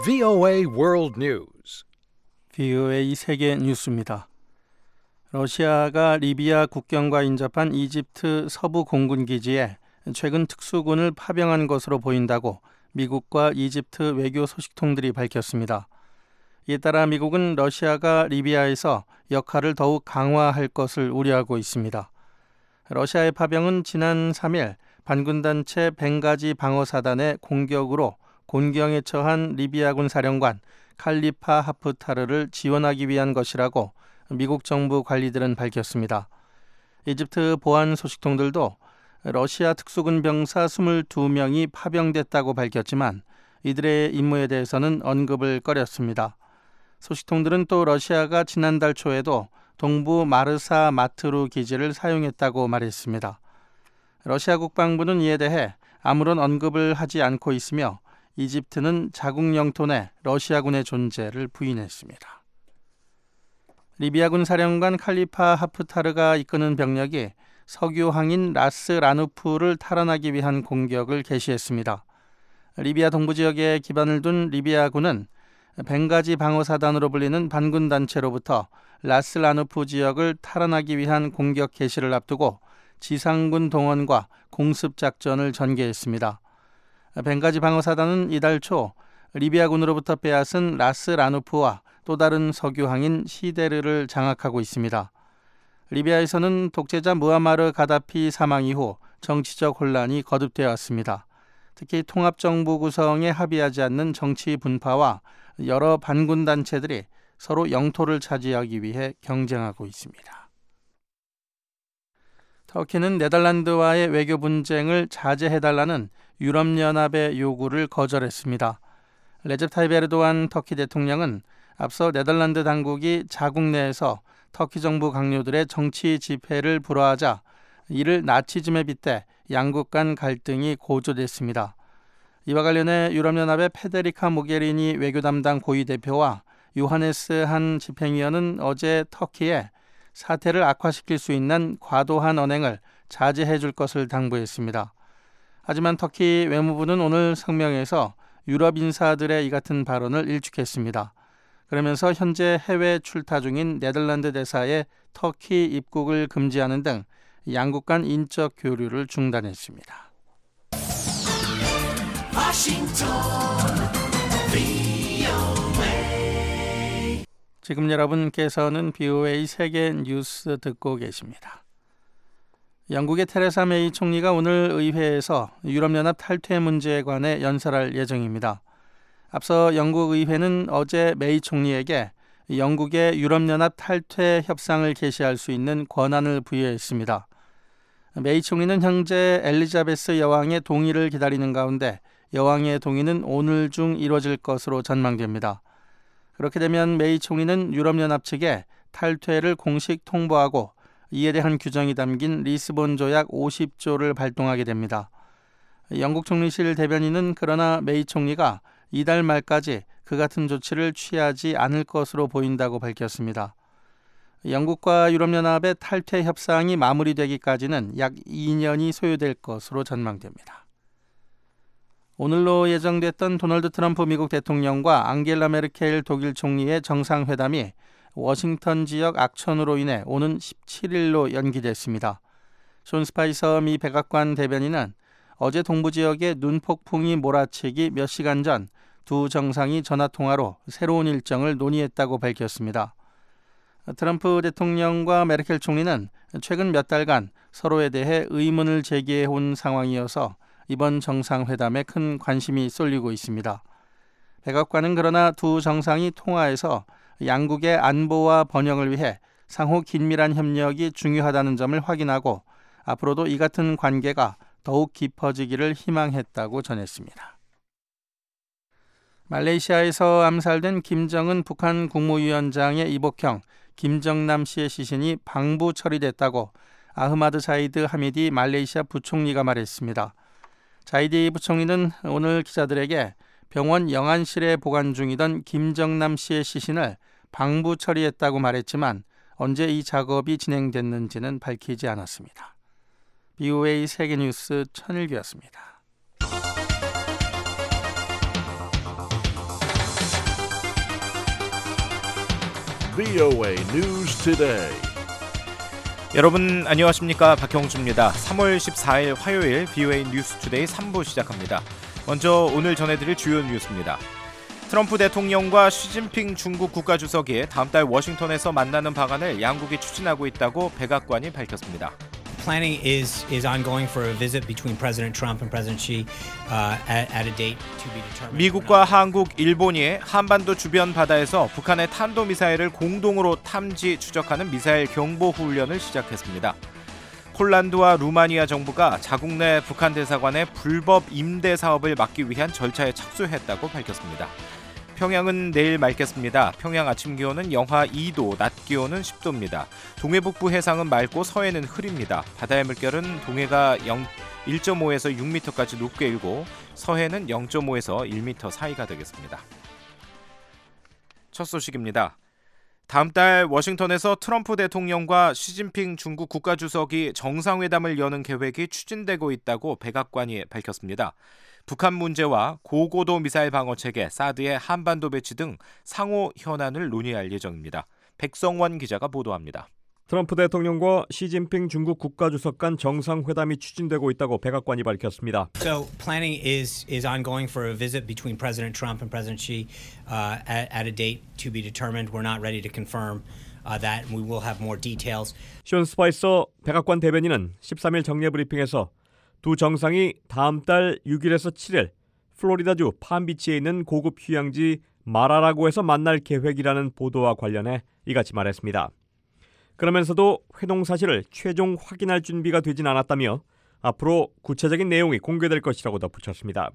VOA World News. VOA 세계 뉴스입니다. 러시아가 리비아 국경과 인접한 이집트 서부 공군 기지에 최근 특수군을 파병한 것으로 보인다고 미국과 이집트 외교 소식통들이 밝혔습니다. 이에 따라 미국은 러시아가 리비아에서 역할을 더욱 강화할 것을 우려하고 있습니다. 러시아의 파병은 지난 3일 반군단체 벵가지 방어사단의 공격으로 곤경에 처한 리비아군 사령관 칼리파 하프타르를 지원하기 위한 것이라고 미국 정부 관리들은 밝혔습니다. 이집트 보안 소식통들도 러시아 특수군 병사 22명이 파병됐다고 밝혔지만 이들의 임무에 대해서는 언급을 꺼렸습니다. 소식통들은 또 러시아가 지난달 초에도 동부 마르사 마트루 기지를 사용했다고 말했습니다. 러시아 국방부는 이에 대해 아무런 언급을 하지 않고 있으며 이집트는 자국 영토 내 러시아군의 존재를 부인했습니다. 리비아군 사령관 칼리파 하프타르가 이끄는 병력이 석유 항인 라스 라누프를 탈환하기 위한 공격을 개시했습니다. 리비아 동부 지역에 기반을 둔 리비아군은 벵가지 방어사단으로 불리는 반군 단체로부터 라스 라누프 지역을 탈환하기 위한 공격 개시를 앞두고 지상군 동원과 공습 작전을 전개했습니다. 벵가지 방어사단은 이달 초 리비아군으로부터 빼앗은 라스 라누프와 또 다른 석유항인 시데르를 장악하고 있습니다. 리비아에서는 독재자 무아마르 가다피 사망 이후 정치적 혼란이 거듭되어 왔습니다. 특히 통합정부 구성에 합의하지 않는 정치 분파와 여러 반군 단체들이 서로 영토를 차지하기 위해 경쟁하고 있습니다. 터키는 네덜란드와의 외교 분쟁을 자제해달라는 유럽연합의 요구를 거절했습니다. 레제 타이프 에르도안 터키 대통령은 앞서 네덜란드 당국이 자국 내에서 터키 정부 강요들의 정치 집회를 불허하자 이를 나치즘에 빗대 양국 간 갈등이 고조됐습니다. 이와 관련해 유럽연합의 페데리카 모게리니 외교 담당 고위 대표와 요하네스 한 집행위원은 어제 터키에 사태를 악화시킬 수 있는 과도한 언행을 자제해 줄 것을 당부했습니다. 하지만 터키 외무부는 오늘 성명에서 유럽 인사들의 이 같은 발언을 일축했습니다. 그러면서 현재 해외 출타 중인 네덜란드 대사의 터키 입국을 금지하는 등 양국 간 인적 교류를 중단했습니다. 지금 여러분께서는 VOA 세계 뉴스 듣고 계십니다. 영국의 테레사 메이 총리가 오늘 의회에서 유럽연합 탈퇴 문제에 관해 연설할 예정입니다. 앞서 영국 의회는 어제 메이 총리에게 영국의 유럽연합 탈퇴 협상을 개시할 수 있는 권한을 부여했습니다. 메이 총리는 형제 엘리자베스 여왕의 동의를 기다리는 가운데 여왕의 동의는 오늘 중 이뤄질 것으로 전망됩니다. 그렇게 되면 메이 총리는 유럽연합 측에 탈퇴를 공식 통보하고 이에 대한 규정이 담긴 리스본 조약 50조를 발동하게 됩니다. 영국 총리실 대변인은 그러나 메이 총리가 이달 말까지 그 같은 조치를 취하지 않을 것으로 보인다고 밝혔습니다. 영국과 유럽연합의 탈퇴 협상이 마무리되기까지는 약 2년이 소요될 것으로 전망됩니다. 오늘로 예정됐던 도널드 트럼프 미국 대통령과 앙겔라 메르켈 독일 총리의 정상회담이 워싱턴 지역 악천후로 인해 오는 17일로 연기됐습니다. 존 스파이서 미 백악관 대변인은 어제 동부 지역에 눈폭풍이 몰아치기 몇 시간 전 두 정상이 전화통화로 새로운 일정을 논의했다고 밝혔습니다. 트럼프 대통령과 메르켈 총리는 최근 몇 달간 서로에 대해 의문을 제기해온 상황이어서 이번 정상회담에 큰 관심이 쏠리고 있습니다. 백악관은 그러나 두 정상이 통화에서 양국의 안보와 번영을 위해 상호 긴밀한 협력이 중요하다는 점을 확인하고 앞으로도 이 같은 관계가 더욱 깊어지기를 희망했다고 전했습니다. 말레이시아에서 암살된 김정은 북한 국무위원장의 이복형 김정남 씨의 시신이 방부 처리됐다고 아흐마드 자이드 하미디 말레이시아 부총리가 말했습니다. 자이디 부총리는 오늘 기자들에게 병원 영안실에 보관 중이던 김정남 씨의 시신을 방부 처리했다고 말했지만 언제 이 작업이 진행됐는지는 밝히지 않았습니다. VOA 세계뉴스 천일규였습니다. VOA News Today. 여러분 안녕하십니까? 박형주입니다. 3월 14일 화요일 VOA 뉴스 투데이 3부 시작합니다. 먼저 오늘 전해드릴 주요 뉴스입니다. 트럼프 대통령과 시진핑 중국 국가주석이 다음 달 워싱턴에서 만나는 방안을 양국이 추진하고 있다고 백악관이 밝혔습니다. Planning is ongoing for a visit between President Trump and President Xi at a date to be determined. 미국과 한국, 일본이 한반도 주변 바다에서 북한의 탄도미사일을 공동으로 탐지 추적하는 미사일 경보 훈련을 시작했습니다. 폴란드와 루마니아 정부가 자국 내 북한 대사관의 불법 임대 사업을 막기 위한 절차에 착수했다고 밝혔습니다. 평양은 내일 맑겠습니다. 평양 아침 기온은 영하 2도, 낮 기온은 10도입니다. 동해북부 해상은 맑고 서해는 흐립니다. 바다의 물결은 동해가 1.5에서 6m까지 높게 일고 서해는 0.5에서 1m 사이가 되겠습니다. 첫 소식입니다. 다음 달 워싱턴에서 트럼프 대통령과 시진핑 중국 국가주석이 정상회담을 여는 계획이 추진되고 있다고 백악관이 밝혔습니다. 북한 문제와 고고도 미사일 방어체계, 사드의 한반도 배치 등 상호 현안을 논의할 예정입니다. 백성원 기자가 보도합니다. 트럼프 대통령과 시진핑 중국 국가주석 간 정상회담이 추진되고 있다고 백악관이 밝혔습니다. So planning is ongoing for a visit between President Trump and President Xi at a date to be determined. We're not ready to confirm that. We will have more details. 션 스파이서 백악관 대변인은 13일 정례 브리핑에서 두 정상이 다음 달 6일에서 7일 플로리다주 palm비치에 있는 고급 휴양지 마라라고에서 만날 계획이라는 보도와 관련해 이같이 말했습니다. 그러면서도 회동 사실을 최종 확인할 준비가 되진 않았다며 앞으로 구체적인 내용이 공개될 것이라고 덧붙였습니다.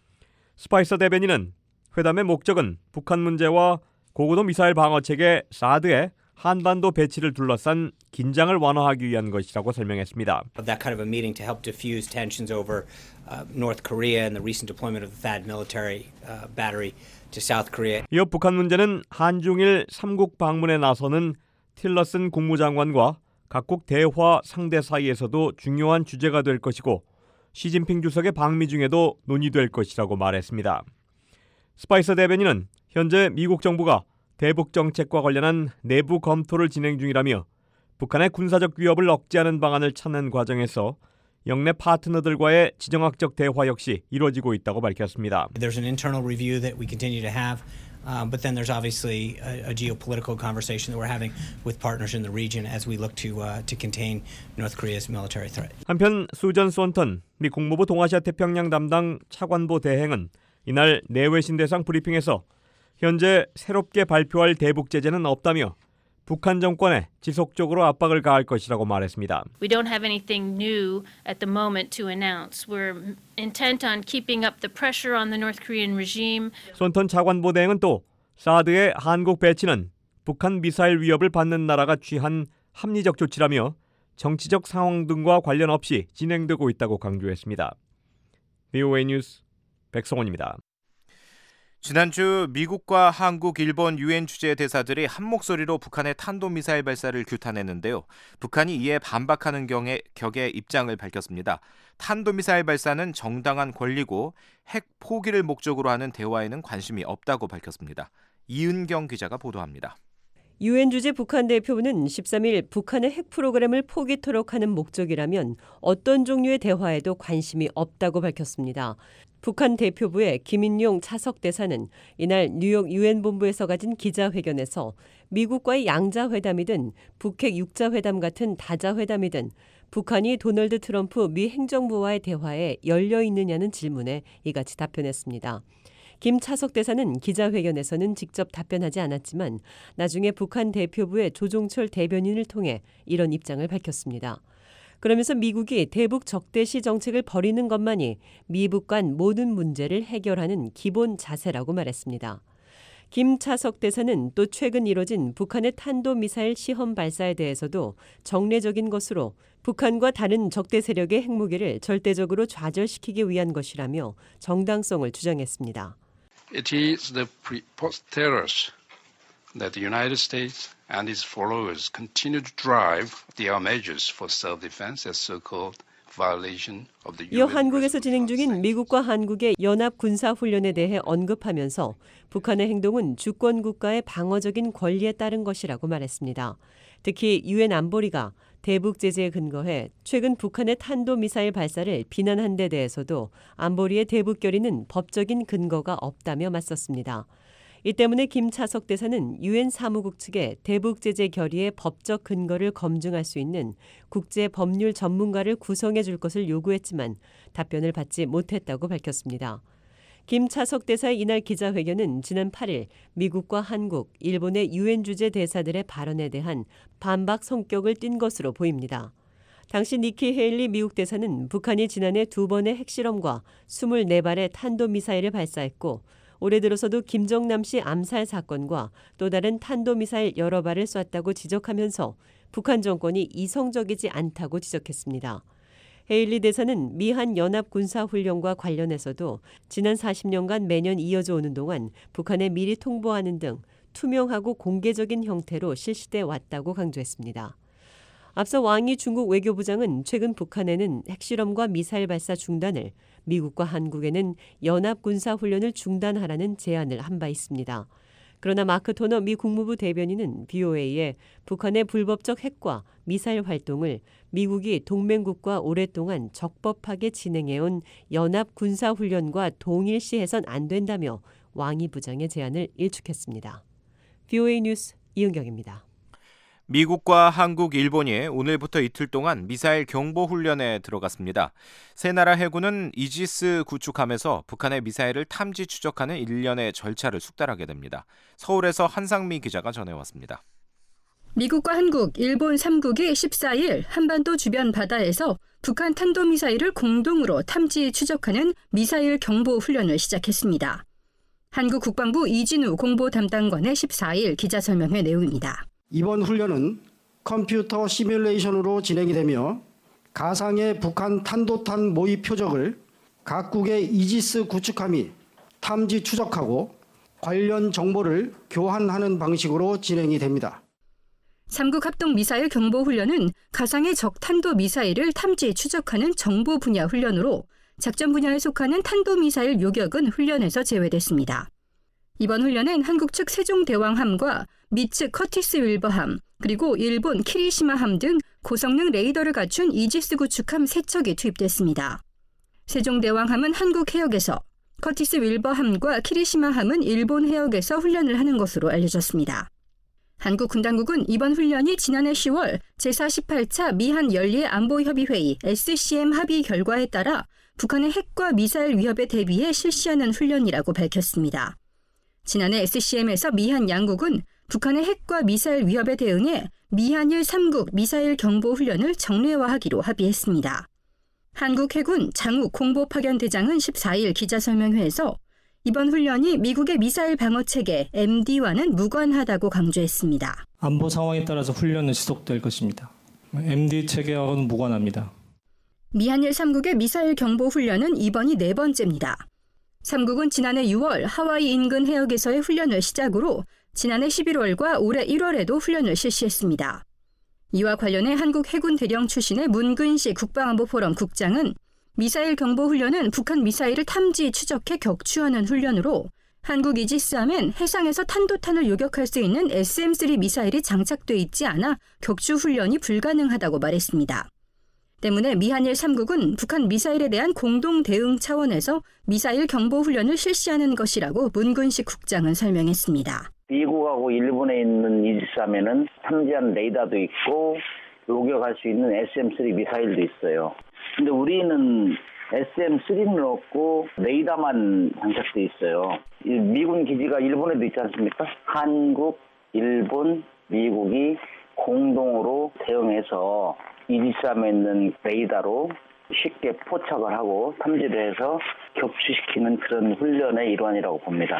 스파이서 대변인은 회담의 목적은 북한 문제와 고고도 미사일 방어체계 사드의 한반도 배치를 둘러싼 긴장을 완화하기 위한 것이라고 설명했습니다. That kind of a meeting to help diffuse tensions over North Korea and the recent deployment of the THAAD military battery to South Korea. 이어 북한 문제는 한중일 3국 방문에 나서는 틸러슨 국무장관과 각국 대화 상대 사이에서도 중요한 주제가 될 것이고 시진핑 주석의 방미 중에도 논의될 것이라고 말했습니다. 스파이서 대변인은 현재 미국 정부가 대북 정책과 관련한 내부 검토를 진행 중이라며 북한의 군사적 위협을 억제하는 방안을 찾는 과정에서 영내 파트너들과의 지정학적 대화 역시 이루어지고 있다고 밝혔습니다. There's an internal review that we continue to have, but then there's obviously a geopolitical conversation that we're having with partners in the region as we look to contain North Korea's military threat. 한편 수전 스원턴 미 국무부 동아시아 태평양 담당 차관보 대행은 이날 내외신 대상 브리핑에서 현재 새롭게 발표할 대북 제재는 없다며 북한 정권에 지속적으로 압박을 가할 것이라고 말했습니다. We don't have anything new at the moment to announce. We're intent on keeping up the pressure on the North Korean regime. 손턴 차관보 대행은 또 사드의 한국 배치는 북한 미사일 위협을 받는 나라가 취한 합리적 조치라며 정치적 상황 등과 관련 없이 진행되고 있다고 강조했습니다. VOA 뉴스 백성원입니다. 지난주 미국과 한국, 일본 유엔 주재 대사들이 한 목소리로 북한의 탄도미사일 발사를 규탄했는데요. 북한이 이에 반박하는 격의 입장을 밝혔습니다. 탄도미사일 발사는 정당한 권리고 핵 포기를 목적으로 하는 대화에는 관심이 없다고 밝혔습니다. 이은경 기자가 보도합니다. 유엔 주재 북한 대표부는 13일 북한의 핵 프로그램을 포기토록 하는 목적이라면 어떤 종류의 대화에도 관심이 없다고 밝혔습니다. 북한 대표부의 김인용 차석 대사는 이날 뉴욕 유엔 본부에서 가진 기자회견에서 미국과의 양자회담이든 북핵 육자회담 같은 다자회담이든 북한이 도널드 트럼프 미 행정부와의 대화에 열려 있느냐는 질문에 이같이 답변했습니다. 김 차석 대사는 기자회견에서는 직접 답변하지 않았지만 나중에 북한 대표부의 조종철 대변인을 통해 이런 입장을 밝혔습니다. 그러면서 미국이 대북 적대시 정책을 벌이는 것만이 미북 간 모든 문제를 해결하는 기본 자세라고 말했습니다. 김차석 대사는 또 최근 이뤄진 북한의 탄도미사일 시험 발사에 대해서도 정례적인 것으로 북한과 다른 적대 세력의 핵무기를 절대적으로 좌절시키기 위한 것이라며 정당성을 주장했습니다. It is the preposterous that the United States and its followers continue to drive their measures for self-defense as so-called violation of the 이어 UN 한국에서 진행 중인 resolution. 미국과 한국의 연합 군사 훈련에 대해 언급하면서 북한의 행동은 주권 국가의 방어적인 권리에 따른 것이라고 말했습니다. 특히 유엔 안보리가 대북 제재에 근거해 최근 북한의 탄도미사일 발사를 비난한 데 대해서도 안보리의 대북 결의는 법적인 근거가 없다며 맞섰습니다. 이 때문에 김차석 대사는 유엔 사무국 측에 대북 제재 결의의 법적 근거를 검증할 수 있는 국제 법률 전문가를 구성해 줄 것을 요구했지만 답변을 받지 못했다고 밝혔습니다. 김차석 대사의 이날 기자회견은 지난 8일 미국과 한국, 일본의 유엔 주재 대사들의 발언에 대한 반박 성격을 띈 것으로 보입니다. 당시 니키 헤일리 미국 대사는 북한이 지난해 2번의 핵실험과 24발의 탄도미사일을 발사했고 올해 들어서도 김정남 씨 암살 사건과 또 다른 탄도미사일 여러 발을 쐈다고 지적하면서 북한 정권이 이성적이지 않다고 지적했습니다. 헤일리 대사는 미한 연합군사훈련과 관련해서도 지난 40년간 매년 이어져 오는 동안 북한에 미리 통보하는 등 투명하고 공개적인 형태로 실시돼 왔다고 강조했습니다. 앞서 왕이 중국 외교부장은 최근 북한에는 핵실험과 미사일 발사 중단을, 미국과 한국에는 연합군사훈련을 중단하라는 제안을 한 바 있습니다. 그러나 마크 토너 미 국무부 대변인은 BOA에 북한의 불법적 핵과 미사일 활동을 미국이 동맹국과 오랫동안 적법하게 진행해온 연합군사훈련과 동일시해선 안 된다며 왕이 부장의 제안을 일축했습니다. BOA 뉴스 이은경입니다. 미국과 한국, 일본이 오늘부터 이틀 동안 미사일 경보 훈련에 들어갔습니다. 세 나라 해군은 이지스 구축함에서 북한의 미사일을 탐지 추적하는 일련의 절차를 숙달하게 됩니다. 서울에서 한상미 기자가 전해왔습니다. 미국과 한국, 일본 3국이 14일 한반도 주변 바다에서 북한 탄도미사일을 공동으로 탐지 추적하는 미사일 경보 훈련을 시작했습니다. 한국 국방부 이진우 공보 담당관의 14일 기자설명회 내용입니다. 이번 훈련은 컴퓨터 시뮬레이션으로 진행이 되며 가상의 북한 탄도탄 모의 표적을 각국의 이지스 구축함이 탐지 추적하고 관련 정보를 교환하는 방식으로 진행이 됩니다. 3국 합동 미사일 경보 훈련은 가상의 적 탄도 미사일을 탐지 추적하는 정보 분야 훈련으로 작전 분야에 속하는 탄도 미사일 요격은 훈련에서 제외됐습니다. 이번 훈련엔 한국 측 세종대왕함과 미 측 커티스 윌버함, 그리고 일본 키리시마함 등 고성능 레이더를 갖춘 이지스 구축함 3척이 투입됐습니다. 세종대왕함은 한국 해역에서, 커티스 윌버함과 키리시마함은 일본 해역에서 훈련을 하는 것으로 알려졌습니다. 한국 군당국은 이번 훈련이 지난해 10월 제48차 미한 연례 안보협의회의 SCM 합의 결과에 따라 북한의 핵과 미사일 위협에 대비해 실시하는 훈련이라고 밝혔습니다. 지난해 SCM에서 미한 양국은 북한의 핵과 미사일 위협에 대응해 미한일 3국 미사일 경보 훈련을 정례화하기로 합의했습니다. 한국 해군 장욱 공보파견대장은 14일 기자설명회에서 이번 훈련이 미국의 미사일 방어체계 MD와는 무관하다고 강조했습니다. 안보 상황에 따라서 훈련은 지속될 것입니다. MD 체계와는 무관합니다. 미한일 3국의 미사일 경보 훈련은 이번이 4번째입니다. 3국은 지난해 6월 하와이 인근 해역에서의 훈련을 시작으로 지난해 11월과 올해 1월에도 훈련을 실시했습니다. 이와 관련해 한국 해군 대령 출신의 문근식 국방안보포럼 국장은 미사일 경보 훈련은 북한 미사일을 탐지 추적해 격추하는 훈련으로 한국 이지스함엔 해상에서 탄도탄을 요격할 수 있는 SM-3 미사일이 장착돼 있지 않아 격추 훈련이 불가능하다고 말했습니다. 때문에 미한일 3국은 북한 미사일에 대한 공동 대응 차원에서 미사일 경보 훈련을 실시하는 것이라고 문근식 국장은 설명했습니다. 미국하고 일본에 있는 이지스함에는 탐지한 레이더도 있고 요격할 수 있는 SM-3 미사일도 있어요. 근데 우리는 SM-3는 없고 레이더만 장착돼 있어요. 미군 기지가 일본에도 있지 않습니까? 한국, 일본, 미국이 공동으로 대응해서 이지스함에 있는 레이더로 쉽게 포착을 하고 탐지를 해서 격추시키는 그런 훈련의 일환이라고 봅니다.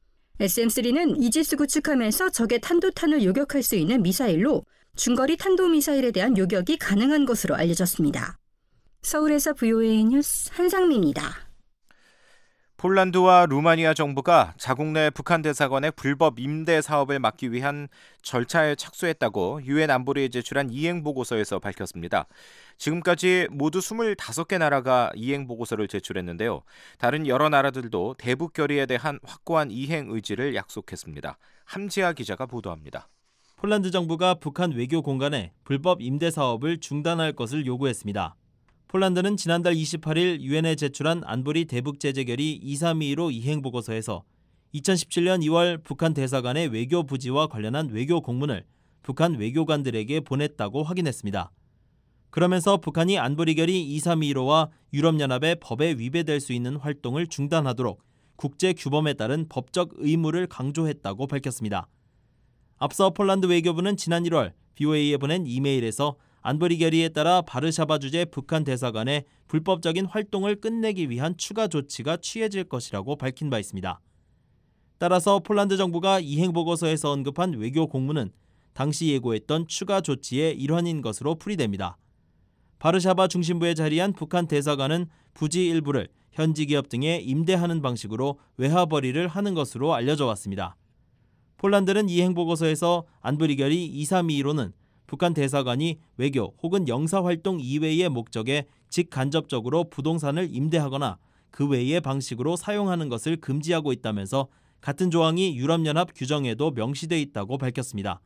SM-3는 이지스 구축함에서 적의 탄도탄을 요격할 수 있는 미사일로 중거리 탄도미사일에 대한 요격이 가능한 것으로 알려졌습니다. 서울에서 VOA 뉴스 한상미입니다. 폴란드와 루마니아 정부가 자국 내 북한 대사관의 불법 임대 사업을 막기 위한 절차에 착수했다고 유엔 안보리에 제출한 이행 보고서에서 밝혔습니다. 지금까지 모두 25개 나라가 이행 보고서를 제출했는데요. 다른 여러 나라들도 대북 결의에 대한 확고한 이행 의지를 약속했습니다. 함지아 기자가 보도합니다. 폴란드 정부가 북한 외교 공간에 불법 임대 사업을 중단할 것을 요구했습니다. 폴란드는 지난달 28일 유엔에 제출한 안보리 대북 제재 결의 2322로 이행 보고서에서 2017년 2월 북한 대사관의 외교 부지와 관련한 외교 공문을 북한 외교관들에게 보냈다고 확인했습니다. 그러면서 북한이 안보리 결의 2322로와 유럽연합의 법에 위배될 수 있는 활동을 중단하도록 국제 규범에 따른 법적 의무를 강조했다고 밝혔습니다. 앞서 폴란드 외교부는 지난 1월 BOA에 보낸 이메일에서 안보리 결의에 따라 바르샤바 주재 북한 대사관의 불법적인 활동을 끝내기 위한 추가 조치가 취해질 것이라고 밝힌 바 있습니다. 따라서 폴란드 정부가 이행 보고서에서 언급한 외교 공문은 당시 예고했던 추가 조치의 일환인 것으로 풀이됩니다. 바르샤바 중심부에 자리한 북한 대사관은 부지 일부를 현지 기업 등에 임대하는 방식으로 외화 벌이를 하는 것으로 알려져 왔습니다. 폴란드는 이행 보고서에서 안보리 결의 2322로는 북한 대사관이 외교 혹은 영사활동 이외의 목적에 직간접적으로 부동산을 임대하거나 그 외의 방식으로 사용하는 것을 금지하고 있다면서 같은 조항이 유럽연합 규정에도 명시돼 있다고 밝혔습니다.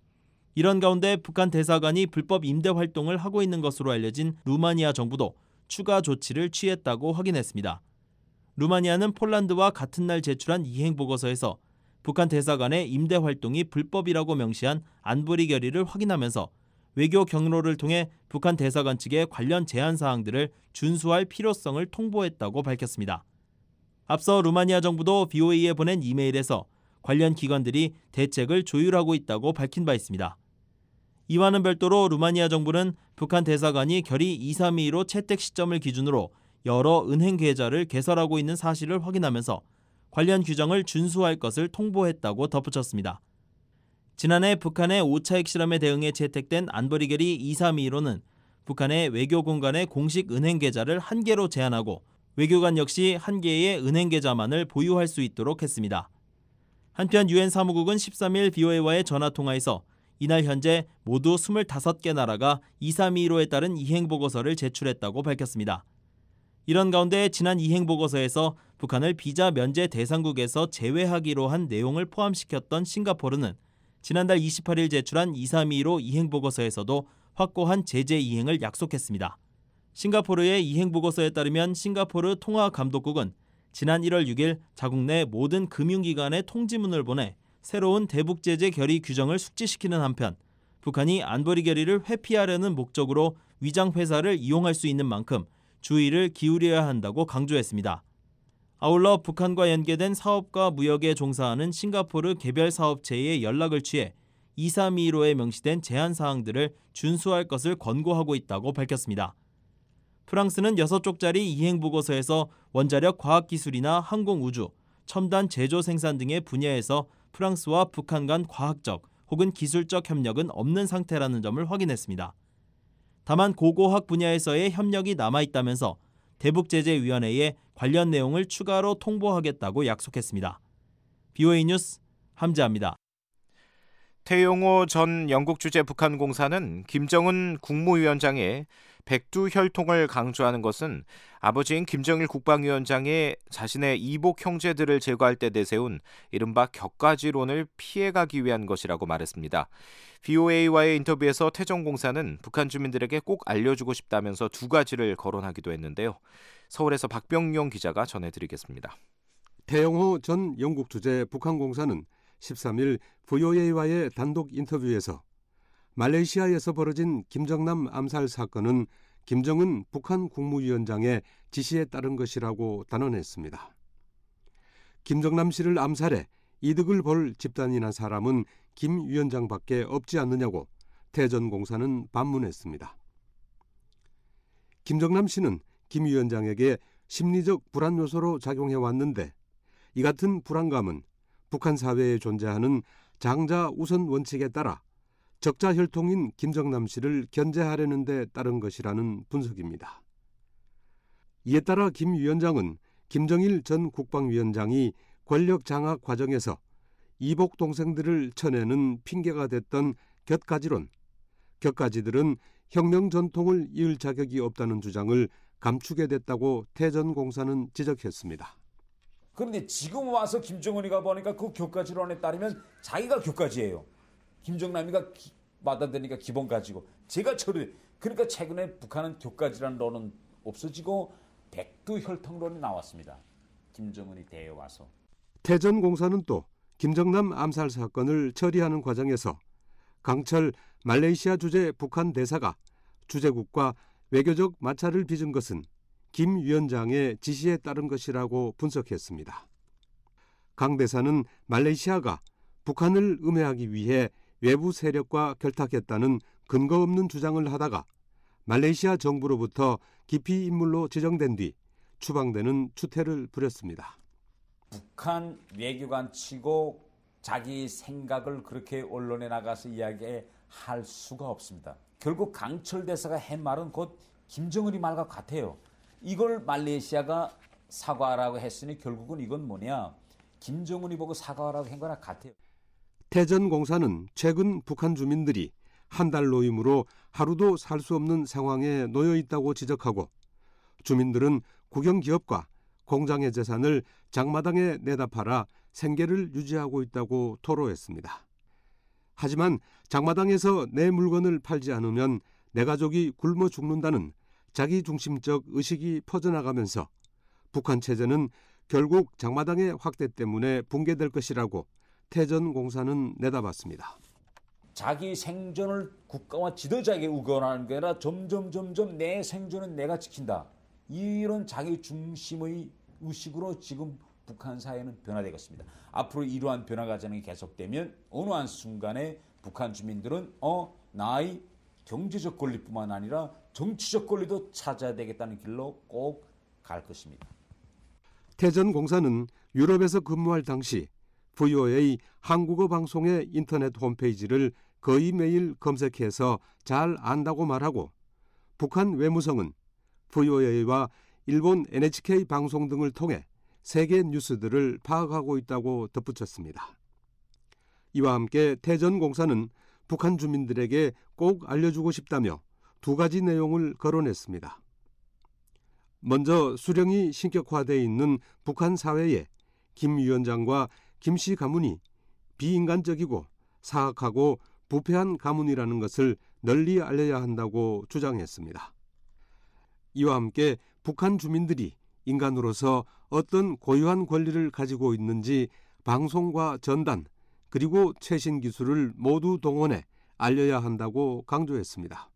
이런 가운데 북한 대사관이 불법 임대 활동을 하고 있는 것으로 알려진 루마니아 정부도 추가 조치를 취했다고 확인했습니다. 루마니아는 폴란드와 같은 날 제출한 이행 보고서에서 북한 대사관의 임대 활동이 불법이라고 명시한 안보리 결의를 확인하면서 외교 경로를 통해 북한 대사관 측에 관련 제한 사항들을 준수할 필요성을 통보했다고 밝혔습니다. 앞서 루마니아 정부도 BOA에 보낸 이메일에서 관련 기관들이 대책을 조율하고 있다고 밝힌 바 있습니다. 이와는 별도로 루마니아 정부는 북한 대사관이 결의 2322로 채택 시점을 기준으로 여러 은행 계좌를 개설하고 있는 사실을 확인하면서 관련 규정을 준수할 것을 통보했다고 덧붙였습니다. 지난해 북한의 5차 핵실험에 대응해 채택된 안보리 결의 2322로는 북한의 외교 공간의 공식 은행 계좌를 1개로 제한하고 외교관 역시 1개의 은행 계좌만을 보유할 수 있도록 했습니다. 한편 유엔 사무국은 13일 BOA와의 전화통화에서 이날 현재 모두 25개 나라가 2322로에 따른 이행 보고서를 제출했다고 밝혔습니다. 이런 가운데 지난 이행 보고서에서 북한을 비자 면제 대상국에서 제외하기로 한 내용을 포함시켰던 싱가포르는 지난달 28일 제출한 2322로 이행 보고서에서도 확고한 제재 이행을 약속했습니다. 싱가포르의 이행 보고서에 따르면 싱가포르 통화감독국은 지난 1월 6일 자국 내 모든 금융기관에 통지문을 보내 새로운 대북 제재 결의 규정을 숙지시키는 한편 북한이 안보리 결의를 회피하려는 목적으로 위장 회사를 이용할 수 있는 만큼 주의를 기울여야 한다고 강조했습니다. 아울러 북한과 연계된 사업과 무역에 종사하는 싱가포르 개별 사업체에 연락을 취해 2322로에 명시된 제한 사항들을 준수할 것을 권고하고 있다고 밝혔습니다. 프랑스는 6쪽짜리 이행 보고서에서 원자력 과학기술이나 항공우주, 첨단 제조 생산 등의 분야에서 프랑스와 북한 간 과학적 혹은 기술적 협력은 없는 상태라는 점을 확인했습니다. 다만 고고학 분야에서의 협력이 남아있다면서 대북제재위원회에 관련 내용을 추가로 통보하겠다고 약속했습니다. BOA 뉴스 함지아입니다. 태용호 전 영국 주재 북한 공사는 김정은 국무위원장의 백두혈통을 강조하는 것은 아버지인 김정일 국방위원장이 자신의 이복 형제들을 제거할 때 내세운 이른바 격가지론을 피해가기 위한 것이라고 말했습니다. BOA와의 인터뷰에서 태정 공사는 북한 주민들에게 꼭 알려주고 싶다면서 두 가지를 거론하기도 했는데요. 서울에서 박병용 기자가 전해드리겠습니다. 태영호 전 영국 주재 북한 공사는 13일 BOA와의 단독 인터뷰에서 말레이시아에서 벌어진 김정남 암살 사건은 김정은 북한 국무위원장의 지시에 따른 것이라고 단언했습니다. 김정남 씨를 암살해 이득을 볼 집단이나 사람은 김 위원장밖에 없지 않느냐고 태 전 공사는 반문했습니다. 김정남 씨는 김 위원장에게 심리적 불안 요소로 작용해 왔는데 이 같은 불안감은 북한 사회에 존재하는 장자 우선 원칙에 따라 적자 혈통인 김정남 씨를 견제하려는 데 따른 것이라는 분석입니다. 이에 따라 김 위원장은 김정일 전 국방위원장이 권력 장악 과정에서 이복 동생들을 쳐내는 핑계가 됐던 곁가지론, 곁가지들은 혁명 전통을 이을 자격이 없다는 주장을 감추게 됐다고 태전공사는 지적했습니다. 그런데 지금 와서 김정은이가 보니까 그 격가지론에 따르면 자기가 격가지예요. 김정남이가 받아들이니까 기본가지고 제가 처리. 그러니까 최근에 북한은 격가지라는 론은 없어지고 백두혈통론이 나왔습니다. 김정은이 대에 와서. 태전공사는 또 김정남 암살 사건을 처리하는 과정에서 강철 말레이시아 주재 북한 대사가 주재국과 외교적 마찰을 빚은 것은 김 위원장의 지시에 따른 것이라고 분석했습니다. 강 대사는 말레이시아가 북한을 음해하기 위해 외부 세력과 결탁했다는 근거 없는 주장을 하다가 말레이시아 정부로부터 기피 인물로 지정된 뒤 추방되는 추태를 부렸습니다. 북한 외교관 치고 자기 생각을 그렇게 언론에 나가서 이야기할 수가 없습니다. 결국 강철 대사가 한 말은 곧 김정은이 말과 같아요. 이걸 말레이시아가 사과하라고 했으니 결국은 이건 뭐냐? 김정은이 보고 사과하라고 한 거나 같아요. 태전공사는 최근 북한 주민들이 한 달 노임으로 하루도 살 수 없는 상황에 놓여 있다고 지적하고 주민들은 국영기업과 공장의 재산을 장마당에 내다 팔아 생계를 유지하고 있다고 토로했습니다. 하지만 장마당에서 내 물건을 팔지 않으면 내 가족이 굶어 죽는다는 자기중심적 의식이 퍼져나가면서 북한 체제는 결국 장마당의 확대 때문에 붕괴될 것이라고 태전공사는 내다봤습니다. 자기 생존을 국가와 지도자에게 의존하는 게 아니라 점점 내 생존은 내가 지킨다. 이런 자기 중심의 의식으로 지금 북한 사회는 변화되겠습니다. 앞으로 이러한 변화 과정이 계속되면 어느 한 순간에 북한 주민들은 나의 경제적 권리뿐만 아니라 정치적 권리도 찾아야 되겠다는 길로 꼭 갈 것입니다. 태전공사는 유럽에서 근무할 당시 VOA 한국어 방송의 인터넷 홈페이지를 거의 매일 검색해서 잘 안다고 말하고 북한 외무성은 VOA와 일본 NHK 방송 등을 통해 세계 뉴스들을 파악하고 있다고 덧붙였습니다. 이와 함께 태전공사는 북한 주민들에게 꼭 알려주고 싶다며 두 가지 내용을 거론했습니다. 먼저 수령이 신격화되어 있는 북한 사회에 김 위원장과 김 씨 가문이 비인간적이고 사악하고 부패한 가문이라는 것을 널리 알려야 한다고 주장했습니다. 이와 함께 북한 주민들이 인간으로서 어떤 고유한 권리를 가지고 있는지 방송과 전단 그리고 최신 기술을 모두 동원해 알려야 한다고 강조했습니다.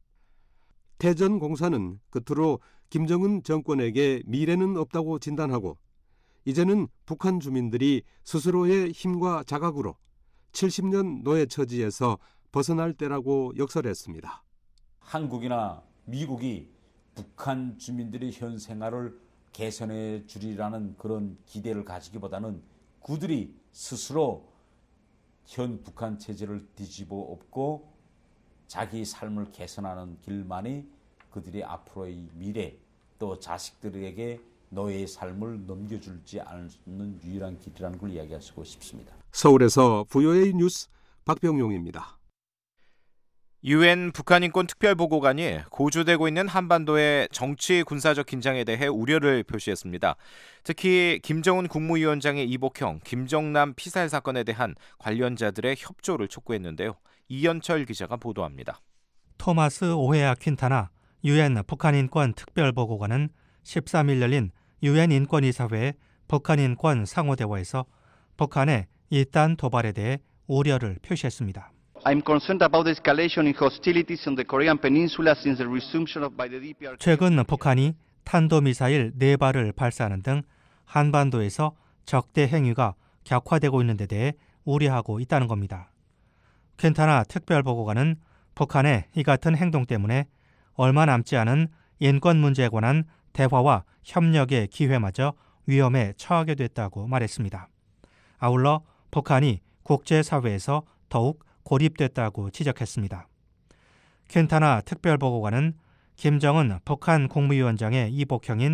태전공사는 끝으로 김정은 정권에게 미래는 없다고 진단하고 이제는 북한 주민들이 스스로의 힘과 자각으로 70년 노예 처지에서 벗어날 때라고 역설했습니다. 한국이나 미국이 북한 주민들의 현 생활을 개선해 주리라는 그런 기대를 가지기보다는 그들이 스스로 현 북한 체제를 뒤집어 엎고 자기 삶을 개선하는 길만이 그들의 앞으로의 미래 또 자식들에게 노예의 삶을 넘겨줄지 않는 유일한 길이라는 걸 이야기하시고 싶습니다. 서울에서 VOA 뉴스 박병용입니다. 유엔 북한인권 특별보고관이 고조되고 있는 한반도의 정치 군사적 긴장에 대해 우려를 표시했습니다. 특히 김정은 국무위원장의 이복형, 김정남 피살 사건에 대한 관련자들의 협조를 촉구했는데요. 이현철 기자가 보도합니다. 토마스 오헤아 퀸타나 유엔 북한인권 특별보고관은 13일 열린 유엔 인권이사회 북한인권 상호대화에서 북한의 이딴 도발에 대해 우려를 표시했습니다. I'm concerned about the escalation in hostilities on the Korean Peninsula since the resumption of by the DPRK. 최근 북한이 탄도미사일 4발을 발사하는 등 한반도에서 적대 행위가 격화되고 있는 데 대해 우려하고 있다는 겁니다. 퀸타나 특별보고관은 북한의 이 같은 행동 때문에 얼마 남지 않은 인권 문제에 관한 대화와 협력의 기회마저 위험에 처하게 됐다고 말했습니다. 아울러 북한이 국제사회에서 더욱 고립됐다고 지적했습니다. 퀸타나 특별보고관은 김정은 북한 국무위원장의 이복형인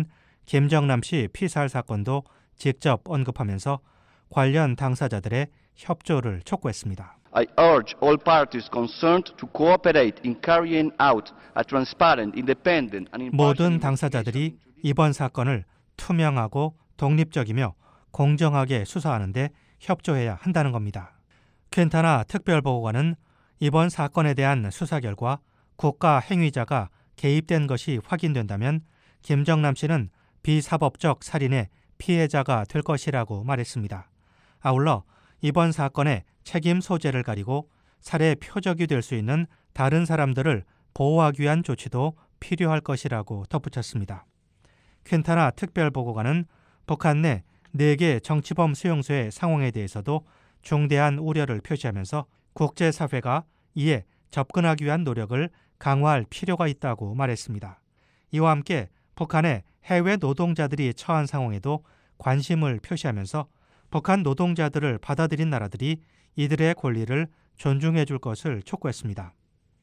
김정남 씨 피살 사건도 직접 언급하면서 관련 당사자들의 협조를 촉구했습니다. I urge all parties concerned to cooperate in carrying out a transparent, independent and impartial 모든 당사자들이 이번 사건을 투명하고 독립적이며 공정하게 수사하는 데 협조해야 한다는 겁니다. 퀸타나 특별보고관은 이번 사건에 대한 수사 결과 국가 행위자가 개입된 것이 확인된다면 김정남 씨는 비사법적 살인의 피해자가 될 것이라고 말했습니다. 아울러 이번 사건의 책임 소재를 가리고 살해 표적이 될 수 있는 다른 사람들을 보호하기 위한 조치도 필요할 것이라고 덧붙였습니다. 퀸타나 특별보고관은 북한 내 4개 정치범 수용소의 상황에 대해서도 중대한 우려를 표시하면서 국제사회가 이에 접근하기 위한 노력을 강화할 필요가 있다고 말했습니다. 이와 함께 북한의 해외 노동자들이 처한 상황에도 관심을 표시하면서 북한 노동자들을 받아들인 나라들이 이들의 권리를 존중해 줄 것을 촉구했습니다.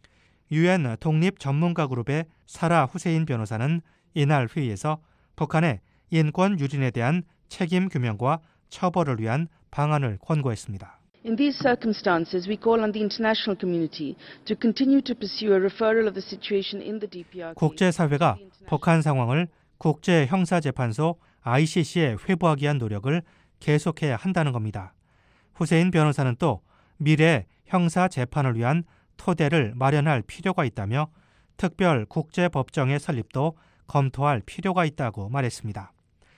유엔 독립 전문가 그룹의 사라 후세인 변호사는 이날 회의에서 북한의 인권 유린에 대한 책임 규명과 처벌을 위한 방안을 권고했습니다. In these circumstances, we call on the international community to continue to pursue a referral of the situation in the DPRK. 국제사회가 북한 상황을 국제형사재판소 ICC에 회부하기 위한 노력을 계속해야 한다는 겁니다. 후세인 변호사는 또 미래 형사재판을 위한 토대를 마련할 필요가 있다며 특별 국제법정의 설립도 검토할 필요가 있다고 말했습니다.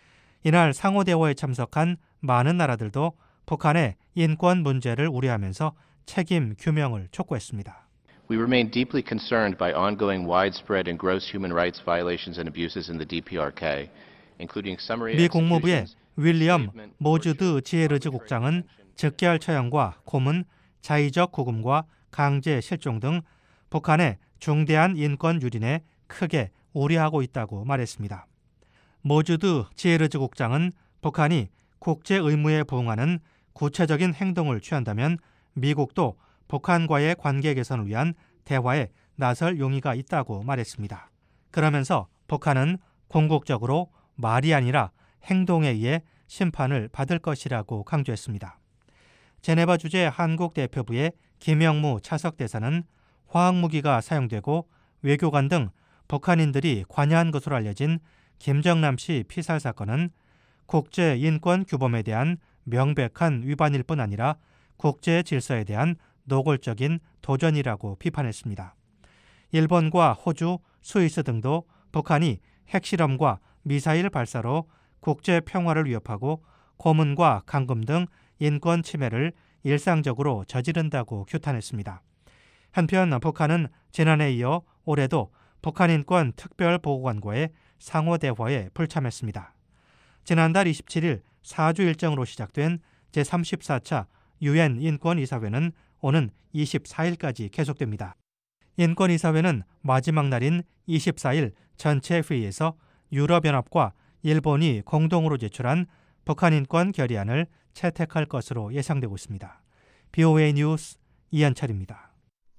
이날 상호대화에 참석한 많은 나라들도 북한의 인권 문제를 우려하면서 책임 규명을 촉구했습니다. We remain deeply concerned by ongoing widespread and gross human rights violations and abuses in the DPRK, including summary 미 국무부의 윌리엄 모주드 지에르즈 국장은 즉결 처형과 고문, 자의적 구금과 강제 실종 등 북한의 중대한 인권 유린에 크게 우려하고 있다고 말했습니다. 모주드 지에르즈 국장은 북한이 국제 의무에 부응하는 구체적인 행동을 취한다면 미국도 북한과의 관계 개선을 위한 대화에 나설 용의가 있다고 말했습니다. 그러면서 북한은 궁극적으로 말이 아니라 행동에 의해 심판을 받을 것이라고 강조했습니다. 제네바 주재 한국 대표부의 김영무 차석 대사는 화학무기가 사용되고 외교관 등 북한인들이 관여한 것으로 알려진 김정남 씨 피살 사건은 국제 인권 규범에 대한 명백한 위반일 뿐 아니라 국제 질서에 대한 노골적인 도전이라고 비판했습니다. 일본과 호주, 스위스 등도 북한이 핵실험과 미사일 발사로 국제 평화를 위협하고 고문과 감금 등 인권 침해를 일상적으로 저지른다고 규탄했습니다. 한편 북한은 지난해에 이어 올해도 북한인권 특별보고관과의 상호대화에 불참했습니다. 지난달 27일 4주 일정으로 시작된 제34차 유엔 인권이사회는 오는 24일까지 계속됩니다. 인권이사회는 마지막 날인 24일 전체 회의에서 유럽연합과 일본이 공동으로 제출한 북한 인권 결의안을 채택할 것으로 예상되고 있습니다. BOA 뉴스 이한철입니다.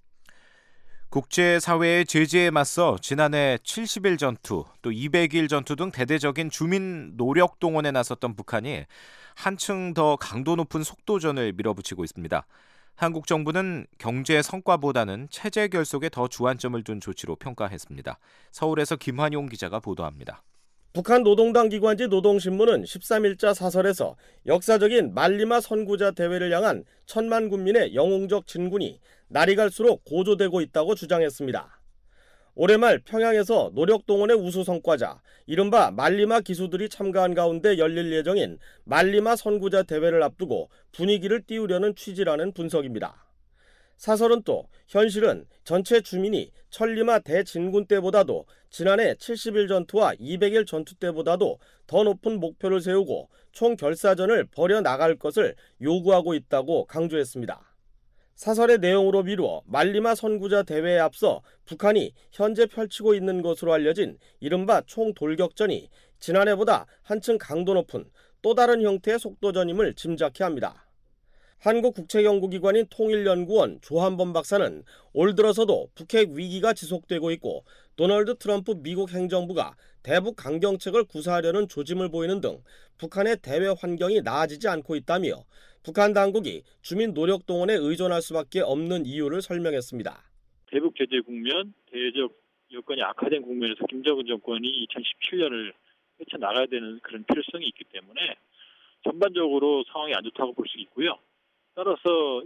국제사회의 제재에 맞서 지난해 70일 전투, 또 200일 전투 등 대대적인 주민 노력 동원에 나섰던 북한이 한층 더 강도 높은 속도전을 밀어붙이고 있습니다. 한국 정부는 경제 성과보다는 체제 결속에 더 주안점을 둔 조치로 평가했습니다. 서울에서 김환용 기자가 보도합니다. 북한 노동당 기관지 노동신문은 13일자 사설에서 역사적인 말리마 선구자 대회를 향한 천만 군민의 영웅적 진군이 날이 갈수록 고조되고 있다고 주장했습니다. 올해 말 평양에서 노력동원의 우수 성과자, 이른바 말리마 기수들이 참가한 가운데 열릴 예정인 말리마 선구자 대회를 앞두고 분위기를 띄우려는 취지라는 분석입니다. 사설은 또 현실은 전체 주민이 천리마 대진군 때보다도 지난해 70일 전투와 200일 전투 때보다도 더 높은 목표를 세우고 총결사전을 벌여나갈 것을 요구하고 있다고 강조했습니다. 사설의 내용으로 미루어 말리마 선구자 대회에 앞서 북한이 현재 펼치고 있는 것으로 알려진 이른바 총돌격전이 지난해보다 한층 강도 높은 또 다른 형태의 속도전임을 짐작케 합니다. 한국국책연구기관인 통일연구원 조한범 박사는 올 들어서도 북핵 위기가 지속되고 있고 도널드 트럼프 미국 행정부가 대북 강경책을 구사하려는 조짐을 보이는 등 북한의 대외 환경이 나아지지 않고 있다며 북한 당국이 주민 노력 동원에 의존할 수밖에 없는 이유를 설명했습니다. 대북 제재 국면, 대외적 여건이 악화된 국면에서 김정은 정권이 2017년을 헤쳐나가야 되는 그런 필요성이 있기 때문에 전반적으로 상황이 안 좋다고 볼 수 있고요. 따라서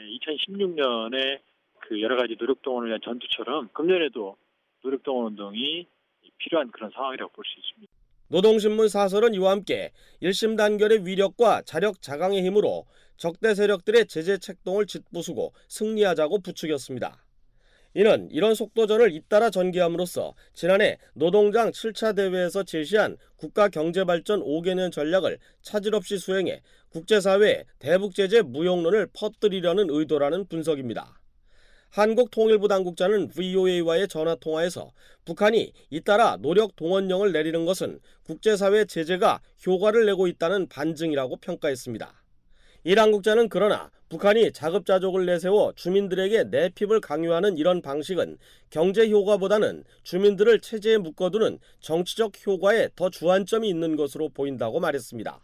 2016년에 그 여러 가지 노력 동원을 위한 전투처럼 금년에도 노력 동원 운동이 필요한 그런 상황이라고 볼 수 있습니다. 노동신문 사설은 이와 함께 1심 단결의 위력과 자력 자강의 힘으로 적대 세력들의 제재 책동을 짓부수고 승리하자고 부추겼습니다. 이는 이런 속도전을 잇따라 전개함으로써 지난해 노동장 7차 대회에서 제시한 국가경제발전 5개년 전략을 차질 없이 수행해 국제사회에 대북제재 무용론을 퍼뜨리려는 의도라는 분석입니다. 한국통일부 당국자는 VOA와의 전화통화에서 북한이 잇따라 노력 동원령을 내리는 것은 국제사회 제재가 효과를 내고 있다는 반증이라고 평가했습니다. 이 당국자는 그러나 북한이 자급자족을 내세워 주민들에게 내핍을 강요하는 이런 방식은 경제 효과보다는 주민들을 체제에 묶어두는 정치적 효과에 더 주안점이 있는 것으로 보인다고 말했습니다.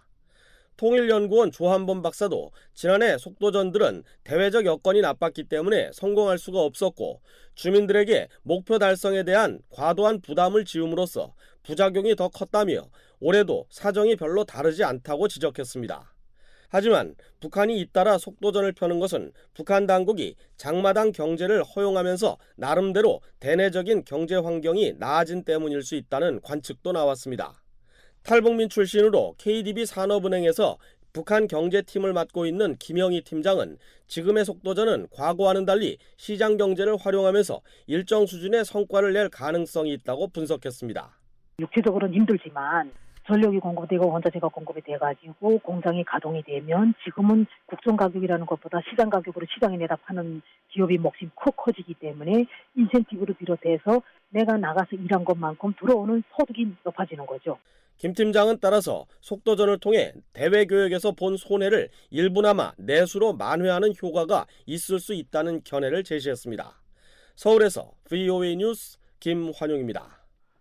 통일연구원 조한범 박사도 지난해 속도전들은 대외적 여건이 나빴기 때문에 성공할 수가 없었고 주민들에게 목표 달성에 대한 과도한 부담을 지음으로써 부작용이 더 컸다며 올해도 사정이 별로 다르지 않다고 지적했습니다. 하지만 북한이 잇따라 속도전을 펴는 것은 북한 당국이 장마당 경제를 허용하면서 나름대로 대내적인 경제 환경이 나아진 때문일 수 있다는 관측도 나왔습니다. 탈북민 출신으로 KDB 산업은행에서 북한 경제팀을 맡고 있는 김영희 팀장은 지금의 속도전은 과거와는 달리 시장 경제를 활용하면서 일정 수준의 성과를 낼 가능성이 있다고 분석했습니다. 육체적으로는 힘들지만 전력이 공급되고 원자재가 공급이 돼가지고 공장이 가동이 되면 지금은 국정 가격이라는 것보다 시장 가격으로 시장에 내다 파는 기업이 몫이 커지기 때문에 인센티브를 비롯해서 내가 나가서 일한 것만큼 들어오는 소득이 높아지는 거죠. 김 팀장은 따라서 속도전을 통해 대외 교역에서 본 손해를 일부나마 내수로 만회하는 효과가 있을 수 있다는 견해를 제시했습니다. 서울에서 VOA 뉴스 김환용입니다.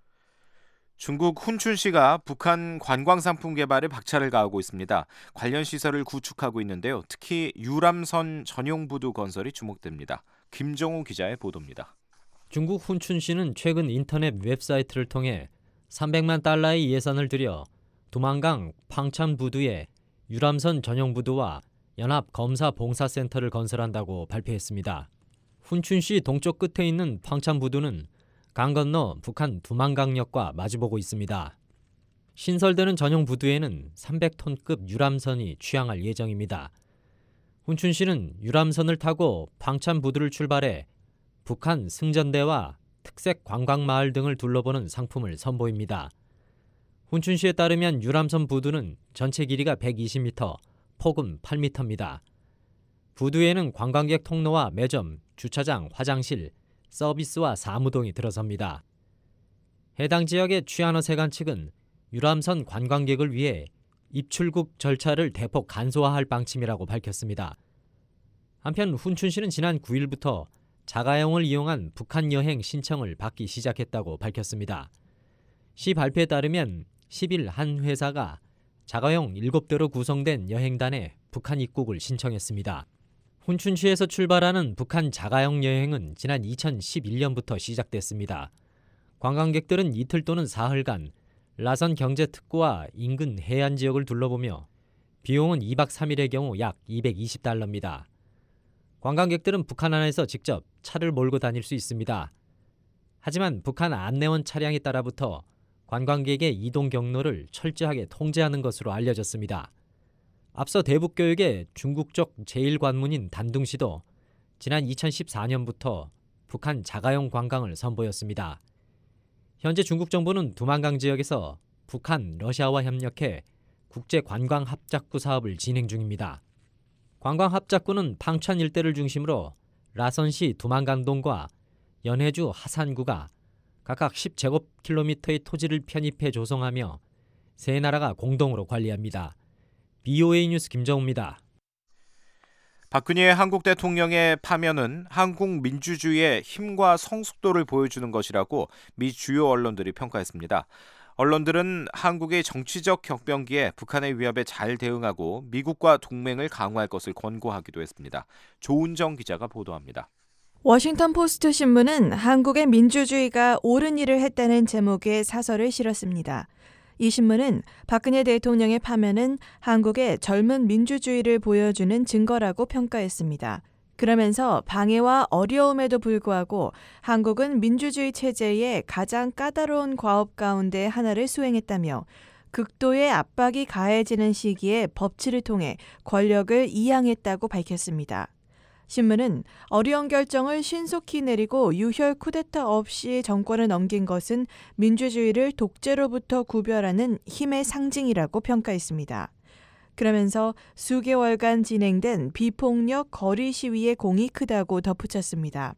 중국 훈춘시가 북한 관광상품 개발에 박차를 가하고 있습니다. 관련 시설을 구축하고 있는데요. 특히 유람선 전용 부두 건설이 주목됩니다. 김정우 기자의 보도입니다. 중국 훈춘시는 최근 인터넷 웹사이트를 통해 300만 달러의 예산을 들여 두만강 팡찬 부두에 유람선 전용 부두와 연합 검사 봉사센터를 건설한다고 발표했습니다. 훈춘시 동쪽 끝에 있는 팡찬 부두는 강 건너 북한 두만강역과 마주보고 있습니다. 신설되는 전용 부두에는 300톤급 유람선이 취항할 예정입니다. 훈춘시는 유람선을 타고 팡찬 부두를 출발해 북한 승전대와 특색 관광마을 등을 둘러보는 상품을 선보입니다. 훈춘시에 따르면 유람선 부두는 전체 길이가 120m, 폭은 8m입니다. 부두에는 관광객 통로와 매점, 주차장, 화장실, 서비스와 사무동이 들어섭니다. 해당 지역의 취안어세관 측은 유람선 관광객을 위해 입출국 절차를 대폭 간소화할 방침이라고 밝혔습니다. 한편 훈춘시는 지난 9일부터 자가용을 이용한 북한 여행 신청을 받기 시작했다고 밝혔습니다. 시 발표에 따르면 10일 한 회사가 자가용 7대로 구성된 여행단에 북한 입국을 신청했습니다. 훈춘시에서 출발하는 북한 자가용 여행은 지난 2011년부터 시작됐습니다. 관광객들은 이틀 또는 사흘간 라선 경제특구와 인근 해안 지역을 둘러보며 비용은 2박 3일의 경우 약 220달러입니다. 관광객들은 북한 안에서 직접 차를 몰고 다닐 수 있습니다. 하지만 북한 안내원 차량이 따라붙어 관광객의 이동 경로를 철저하게 통제하는 것으로 알려졌습니다. 앞서 대북교육의 중국적 제1관문인 단둥시도 지난 2014년부터 북한 자가용 관광을 선보였습니다. 현재 중국 정부는 두만강 지역에서 북한, 러시아와 협력해 국제관광합작구 사업을 진행 중입니다. 관광합작구는 팡찬 일대를 중심으로 라선시 두만강동과 연해주 하산구가 각각 10제곱킬로미터의 토지를 편입해 조성하며 세 나라가 공동으로 관리합니다. BOA 뉴스 김정우입니다. 박근혜 한국 대통령의 파면은 한국 민주주의의 힘과 성숙도를 보여주는 것이라고 미 주요 언론들이 평가했습니다. 언론들은 한국의 정치적 격변기에 북한의 위협에 잘 대응하고 미국과 동맹을 강화할 것을 권고하기도 했습니다. 조은정 기자가 보도합니다. 워싱턴 포스트 신문은 한국의 민주주의가 옳은 일을 했다는 제목의 사설을 실었습니다. 이 신문은 박근혜 대통령의 파면은 한국의 젊은 민주주의를 보여주는 증거라고 평가했습니다. 그러면서 방해와 어려움에도 불구하고 한국은 민주주의 체제의 가장 까다로운 과업 가운데 하나를 수행했다며 극도의 압박이 가해지는 시기에 법치를 통해 권력을 이양했다고 밝혔습니다. 신문은 어려운 결정을 신속히 내리고 유혈 쿠데타 없이 정권을 넘긴 것은 민주주의를 독재로부터 구별하는 힘의 상징이라고 평가했습니다. 그러면서 수개월간 진행된 비폭력 거리 시위의 공이 크다고 덧붙였습니다.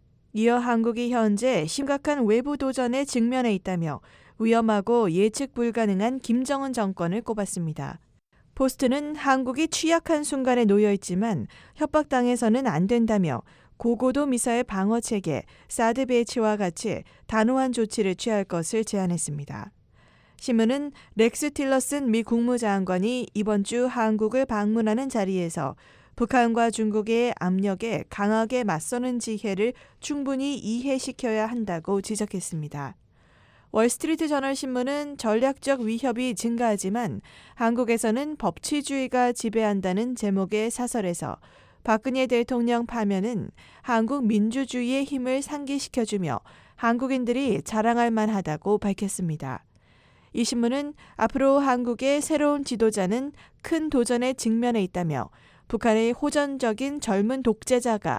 이어 한국이 현재 심각한 외부 도전에 직면해 있다며 위험하고 예측 불가능한 김정은 정권을 꼽았습니다. 포스트는 한국이 취약한 순간에 놓여 있지만 협박당해서는 안 된다며 고고도 미사일 방어 체계, 사드 배치와 같이 단호한 조치를 취할 것을 제안했습니다. 신문은 렉스 틸러슨 미 국무장관이 이번 주 한국을 방문하는 자리에서 북한과 중국의 압력에 강하게 맞서는 지혜를 충분히 이해시켜야 한다고 지적했습니다. 월스트리트 저널 신문은 전략적 위협이 증가하지만 한국에서는 법치주의가 지배한다는 제목의 사설에서 박근혜 대통령 파면은 한국 민주주의의 힘을 상기시켜주며 한국인들이 자랑할 만하다고 밝혔습니다. 이 신문은 앞으로 한국의 새로운 지도자는 큰 도전에 직면해 있다며 북한의 호전적인 젊은 독재자가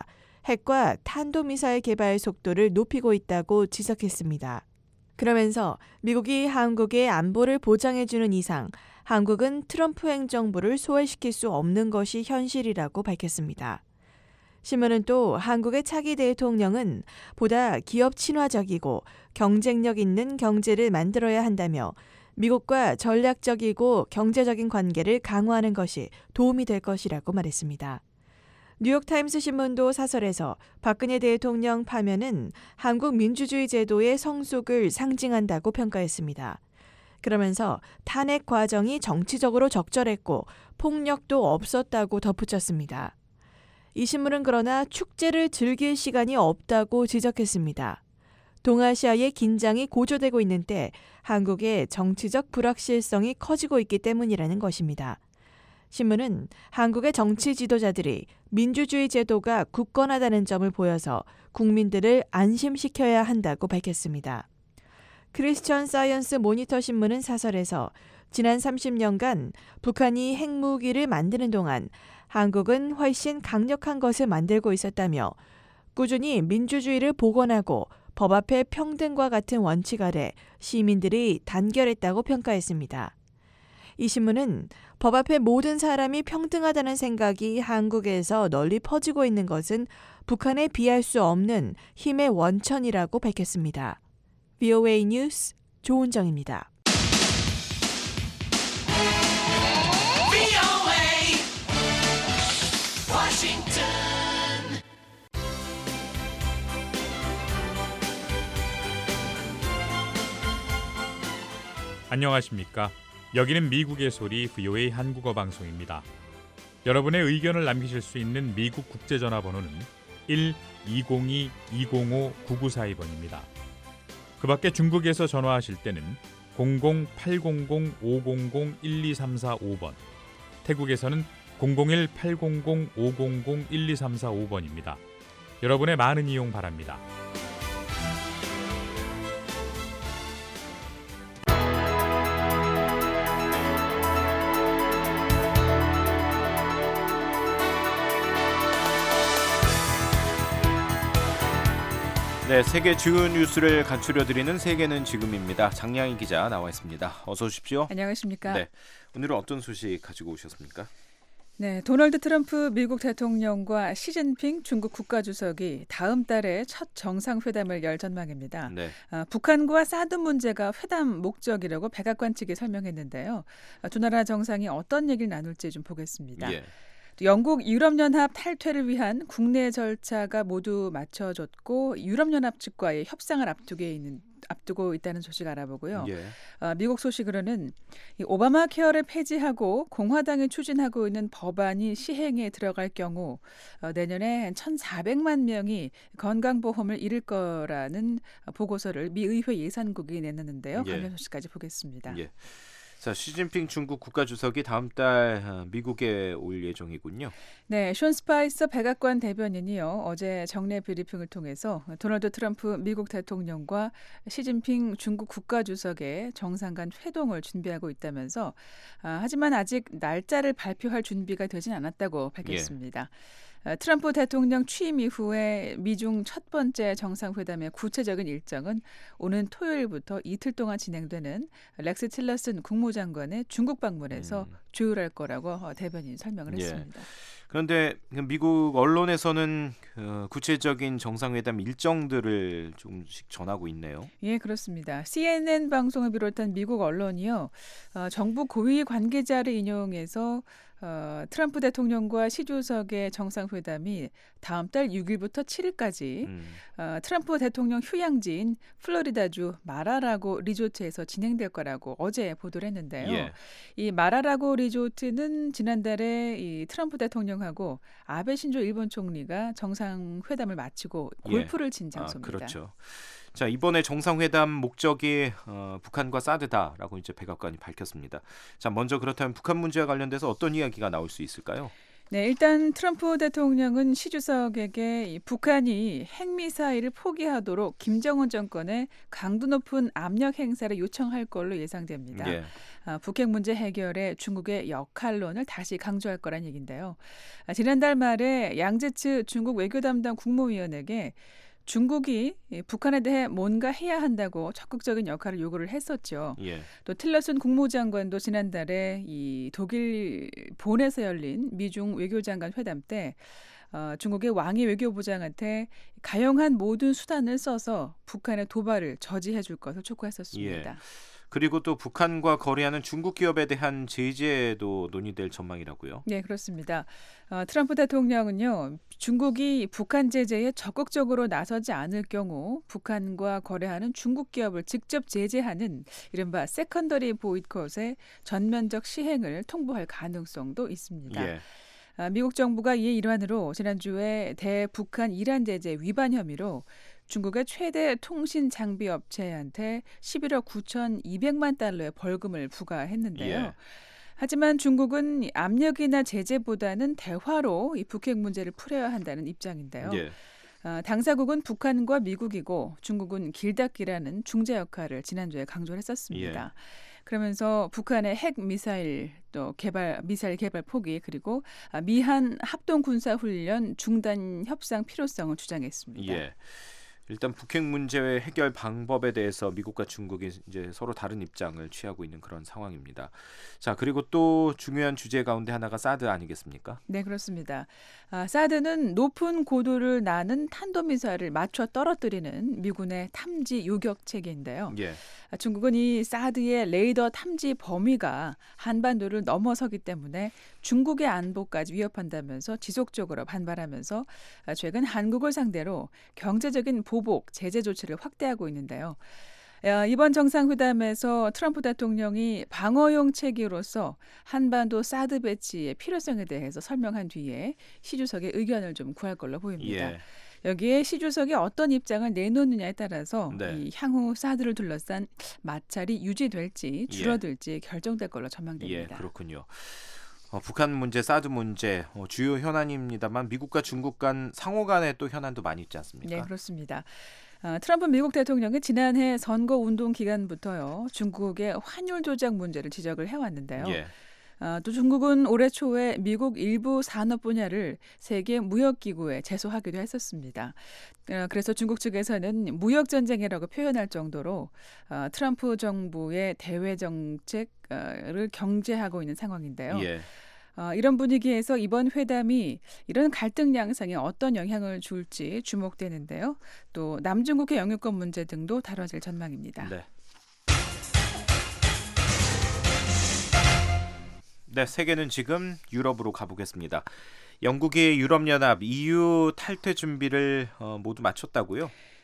핵과 탄도미사일 개발 속도를 높이고 있다고 지적했습니다. 그러면서 미국이 한국의 안보를 보장해주는 이상 한국은 트럼프 행정부를 소외시킬 수 없는 것이 현실이라고 밝혔습니다. 신문은 또 한국의 차기 대통령은 보다 기업 친화적이고 경쟁력 있는 경제를 만들어야 한다며 미국과 전략적이고 경제적인 관계를 강화하는 것이 도움이 될 것이라고 말했습니다. 뉴욕타임스 신문도 사설에서 박근혜 대통령 파면은 한국 민주주의 제도의 성숙을 상징한다고 평가했습니다. 그러면서 탄핵 과정이 정치적으로 적절했고 폭력도 없었다고 덧붙였습니다. 이 신문은 그러나 축제를 즐길 시간이 없다고 지적했습니다. 동아시아의 긴장이 고조되고 있는 때 한국의 정치적 불확실성이 커지고 있기 때문이라는 것입니다. 신문은 한국의 정치 지도자들이 민주주의 제도가 굳건하다는 점을 보여서 국민들을 안심시켜야 한다고 밝혔습니다. 크리스천 사이언스 모니터 신문은 사설에서 지난 30년간 북한이 핵무기를 만드는 동안 한국은 훨씬 강력한 것을 만들고 있었다며 꾸준히 민주주의를 복원하고 법 앞에 평등과 같은 원칙 아래 시민들이 단결했다고 평가했습니다. 이 신문은 법 앞에 모든 사람이 평등하다는 생각이 한국에서 널리 퍼지고 있는 것은 북한에 비할 수 없는 힘의 원천이라고 밝혔습니다. VOA 뉴스 조은정입니다. 안녕하십니까? 여기는 미국의 소리 VOA 한국어 방송입니다. 여러분의 의견을 남기실 수 있는 미국 국제전화번호는 1-202-205-9942번입니다. 그 밖에 중국에서 전화하실 때는 00-800-500-1234-5번, 태국에서는 001-800-500-1234-5번입니다. 여러분의 많은 이용 바랍니다. 네, 세계 주요 뉴스를 간추려드리는 세계는 지금입니다. 장량희 기자 나와 있습니다. 어서 오십시오. 안녕하십니까. 네, 오늘은 어떤 소식 가지고 오셨습니까? 네, 도널드 트럼프 미국 대통령과 시진핑 중국 국가주석이 다음 달에 첫 정상회담을 열 전망입니다. 네. 북한과 사드 문제가 회담 목적이라고 백악관 측이 설명했는데요. 두 나라 정상이 어떤 얘기를 나눌지 좀 보겠습니다. 예. 영국 유럽연합 탈퇴를 위한 국내 절차가 모두 마쳐졌고 유럽연합 측과의 협상을 앞두고 앞두고 있다는 소식 알아보고요. 예. 미국 소식으로는 이 오바마 케어를 폐지하고 공화당이 추진하고 있는 법안이 시행에 들어갈 경우 내년에 1,400만 명이 건강보험을 잃을 거라는 보고서를 미 의회 예산국이 내놨는데요. 관련 소식까지 보겠습니다. 예. 자, 시진핑 중국 국가주석이 다음 달 미국에 올 예정이군요. 네, 션 스파이서 백악관 대변인이요. 어제 정례 브리핑을 통해서 도널드 트럼프 미국 대통령과 시진핑 중국 국가주석의 정상 간 회동을 준비하고 있다면서 하지만 아직 날짜를 발표할 준비가 되진 않았다고 밝혔습니다. 트럼프 대통령 취임 이후에 미중 첫 번째 정상회담의 구체적인 일정은 오는 토요일부터 이틀 동안 진행되는 렉스 틸러슨 국무장관의 중국 방문에서 조율할 거라고 대변인이 설명을 했습니다. 그런데 미국 언론에서는 구체적인 정상회담 일정들을 조금씩 전하고 있네요. 예, 그렇습니다. CNN 방송을 비롯한 미국 언론이요. 정부 고위 관계자를 인용해서 트럼프 대통령과 시 주석의 정상회담이 다음 달 6일부터 7일까지 트럼프 대통령 휴양지인 플로리다주 마라라고 리조트에서 진행될 거라고 어제 보도를 했는데요. 예. 이 마라라고 리조트는 지난달에 이 트럼프 대통령하고 아베 신조 일본 총리가 정상회담을 마치고 골프를 친 장소입니다. 그렇죠. 자, 이번에 정상회담 목적이 북한과 사드다라고 이제 백악관이 밝혔습니다. 자, 먼저 그렇다면 북한 문제와 관련돼서 어떤 이야기가 나올 수 있을까요? 네, 일단 트럼프 대통령은 시 주석에게 북한이 핵미사일을 포기하도록 김정은 정권에 강도 높은 압력 행사를 요청할 걸로 예상됩니다. 예. 북핵 문제 해결에 중국의 역할론을 다시 강조할 거란 얘기인데요. 지난달 말에 양제츠 중국 외교 담당 국무위원에게 중국이 북한에 대해 뭔가 해야 한다고 적극적인 역할을 요구를 했었죠. 예. 또 틸러슨 국무장관도 지난달에 이 독일 본에서 열린 미중 외교장관 회담 때 중국의 왕이 외교부장한테 가용한 모든 수단을 써서 북한의 도발을 저지해 줄 것을 촉구했었습니다. 예. 그리고 또 북한과 거래하는 중국 기업에 대한 제재도 논의될 전망이라고요? 네, 그렇습니다. 트럼프 대통령은요, 중국이 북한 제재에 적극적으로 나서지 않을 경우 북한과 거래하는 중국 기업을 직접 제재하는 이른바 세컨더리 보이콧의 전면적 시행을 통보할 가능성도 있습니다. 예. 미국 정부가 이에 일환으로 지난주에 대북한 이란 제재 위반 혐의로 중국의 최대 통신 장비 업체한테 11억 9,200만 달러의 벌금을 부과했는데요. 예. 하지만 중국은 압력이나 제재보다는 대화로 이 북핵 문제를 풀어야 한다는 입장인데요. 예. 당사국은 북한과 미국이고 중국은 길닫기라는 중재 역할을 지난주에 강조를 했었습니다. 예. 그러면서 북한의 핵 미사일 또 미사일 개발 포기 그리고 미한 합동 군사 훈련 중단 협상 필요성을 주장했습니다. 예. 일단 북핵 문제의 해결 방법에 대해서 미국과 중국이 이제 서로 다른 입장을 취하고 있는 그런 상황입니다. 자, 그리고 또 중요한 주제 가운데 하나가 사드 아니겠습니까? 네, 그렇습니다. 사드는 높은 고도를 나는 탄도미사일을 맞춰 떨어뜨리는 미군의 탐지 요격 체계인데요. 예. 중국은 이 사드의 레이더 탐지 범위가 한반도를 넘어서기 때문에 중국의 안보까지 위협한다면서 지속적으로 반발하면서 최근 한국을 상대로 경제적인 보복, 제재 조치를 확대하고 있는데요. 이번 정상회담에서 트럼프 대통령이 방어용 체계로서 한반도 사드 배치의 필요성에 대해서 설명한 뒤에 시 주석의 의견을 좀 구할 걸로 보입니다. 예. 여기에 시 주석이 어떤 입장을 내놓느냐에 따라서 네. 이 향후 사드를 둘러싼 마찰이 유지될지 줄어들지 결정될 걸로 전망됩니다. 예, 그렇군요. 북한 문제, 사드 문제 주요 현안입니다만 미국과 중국 간 상호 간의 또 현안도 많이 있지 않습니까? 네, 그렇습니다. 트럼프 미국 대통령이 지난해 선거 운동 기간부터요 중국의 환율 조작 문제를 지적을 해왔는데요. 예. 또 중국은 올해 초에 미국 일부 산업 분야를 세계 무역기구에 제소하기도 했었습니다. 그래서 중국 측에서는 무역전쟁이라고 표현할 정도로 트럼프 정부의 대외 정책을 경제하고 있는 상황인데요. 예. 이런 분위기에서 이번 회담이 이런 갈등 양상에 어떤 영향을 줄지 주목되는데요. 또 남중국해 영유권 문제 등도 다뤄질 전망입니다. 네. 네, 세계는 지금 유럽으로 가보겠습니다. 영국이 유럽연합 EU 탈퇴 준비를 모두 마쳤다고요?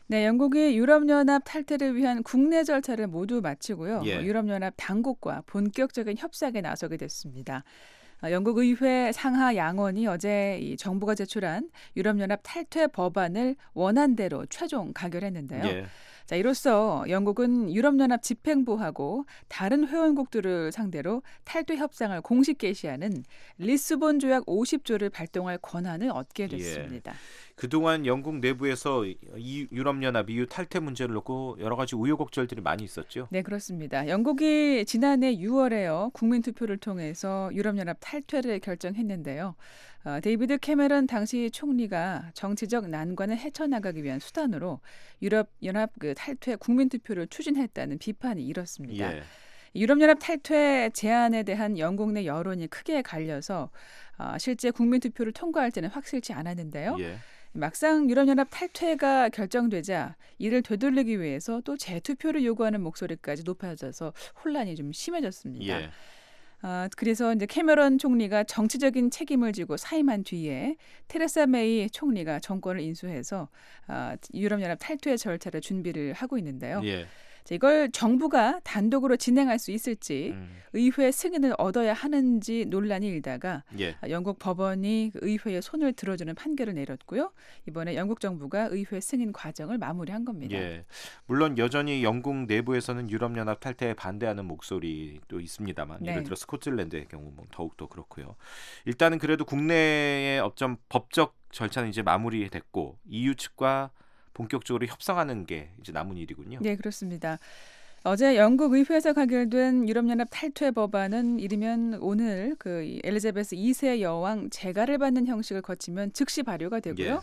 네, 영국이 유럽연합 탈퇴를 위한 국내 절차를 모두 마치고요. 예. 유럽연합 당국과 본격적인 협상에 나서게 됐습니다. 영국 의회 상하 양원이 어제 이 정부가 제출한 유럽연합 탈퇴 법안을 원안대로 최종 가결했는데요. 예. 자, 이로써 영국은 유럽연합 집행부하고 다른 회원국들을 상대로 탈퇴 협상을 공식 개시하는 리스본 조약 50조를 발동할 권한을 얻게 됐습니다. 그동안 영국 내부에서 이 유럽연합 EU 탈퇴 문제를 놓고 여러 가지 우여곡절들이 많이 있었죠. 네, 그렇습니다. 영국이 지난해 6월에요. 국민투표를 통해서 유럽연합 탈퇴를 결정했는데요. 데이비드 캐머런 당시 총리가 정치적 난관을 헤쳐나가기 위한 수단으로 유럽연합 탈퇴 국민투표를 추진했다는 비판이 일었습니다. 예. 유럽연합 탈퇴 제안에 대한 영국 내 여론이 크게 갈려서 실제 국민투표를 통과할 때는 확실치 않았는데요. 예. 막상 유럽연합 탈퇴가 결정되자 이를 되돌리기 위해서 또 재투표를 요구하는 목소리까지 높아져서 혼란이 좀 심해졌습니다. 예. 그래서 이제 캐머런 총리가 정치적인 책임을 지고 사임한 뒤에 테레사 메이 총리가 정권을 인수해서 유럽연합 탈퇴 절차를 준비를 하고 있는데요. 예. 이걸 정부가 단독으로 진행할 수 있을지 의회 승인을 얻어야 하는지 논란이 일다가 예. 영국 법원이 의회에 손을 들어주는 판결을 내렸고요. 이번에 영국 정부가 의회 승인 과정을 마무리한 겁니다. 예. 물론 여전히 영국 내부에서는 유럽연합 탈퇴에 반대하는 목소리도 있습니다만 네. 예를 들어 스코틀랜드의 경우 더욱더 그렇고요. 일단은 그래도 국내의 어떤 법적 절차는 이제 마무리됐고 EU 측과 본격적으로 협상하는 게 이제 남은 일이군요. 네, 그렇습니다. 어제 영국 의회에서 가결된 유럽연합 탈퇴 법안은 이르면 오늘 그 엘리자베스 2세 여왕 재가를 받는 형식을 거치면 즉시 발효가 되고요.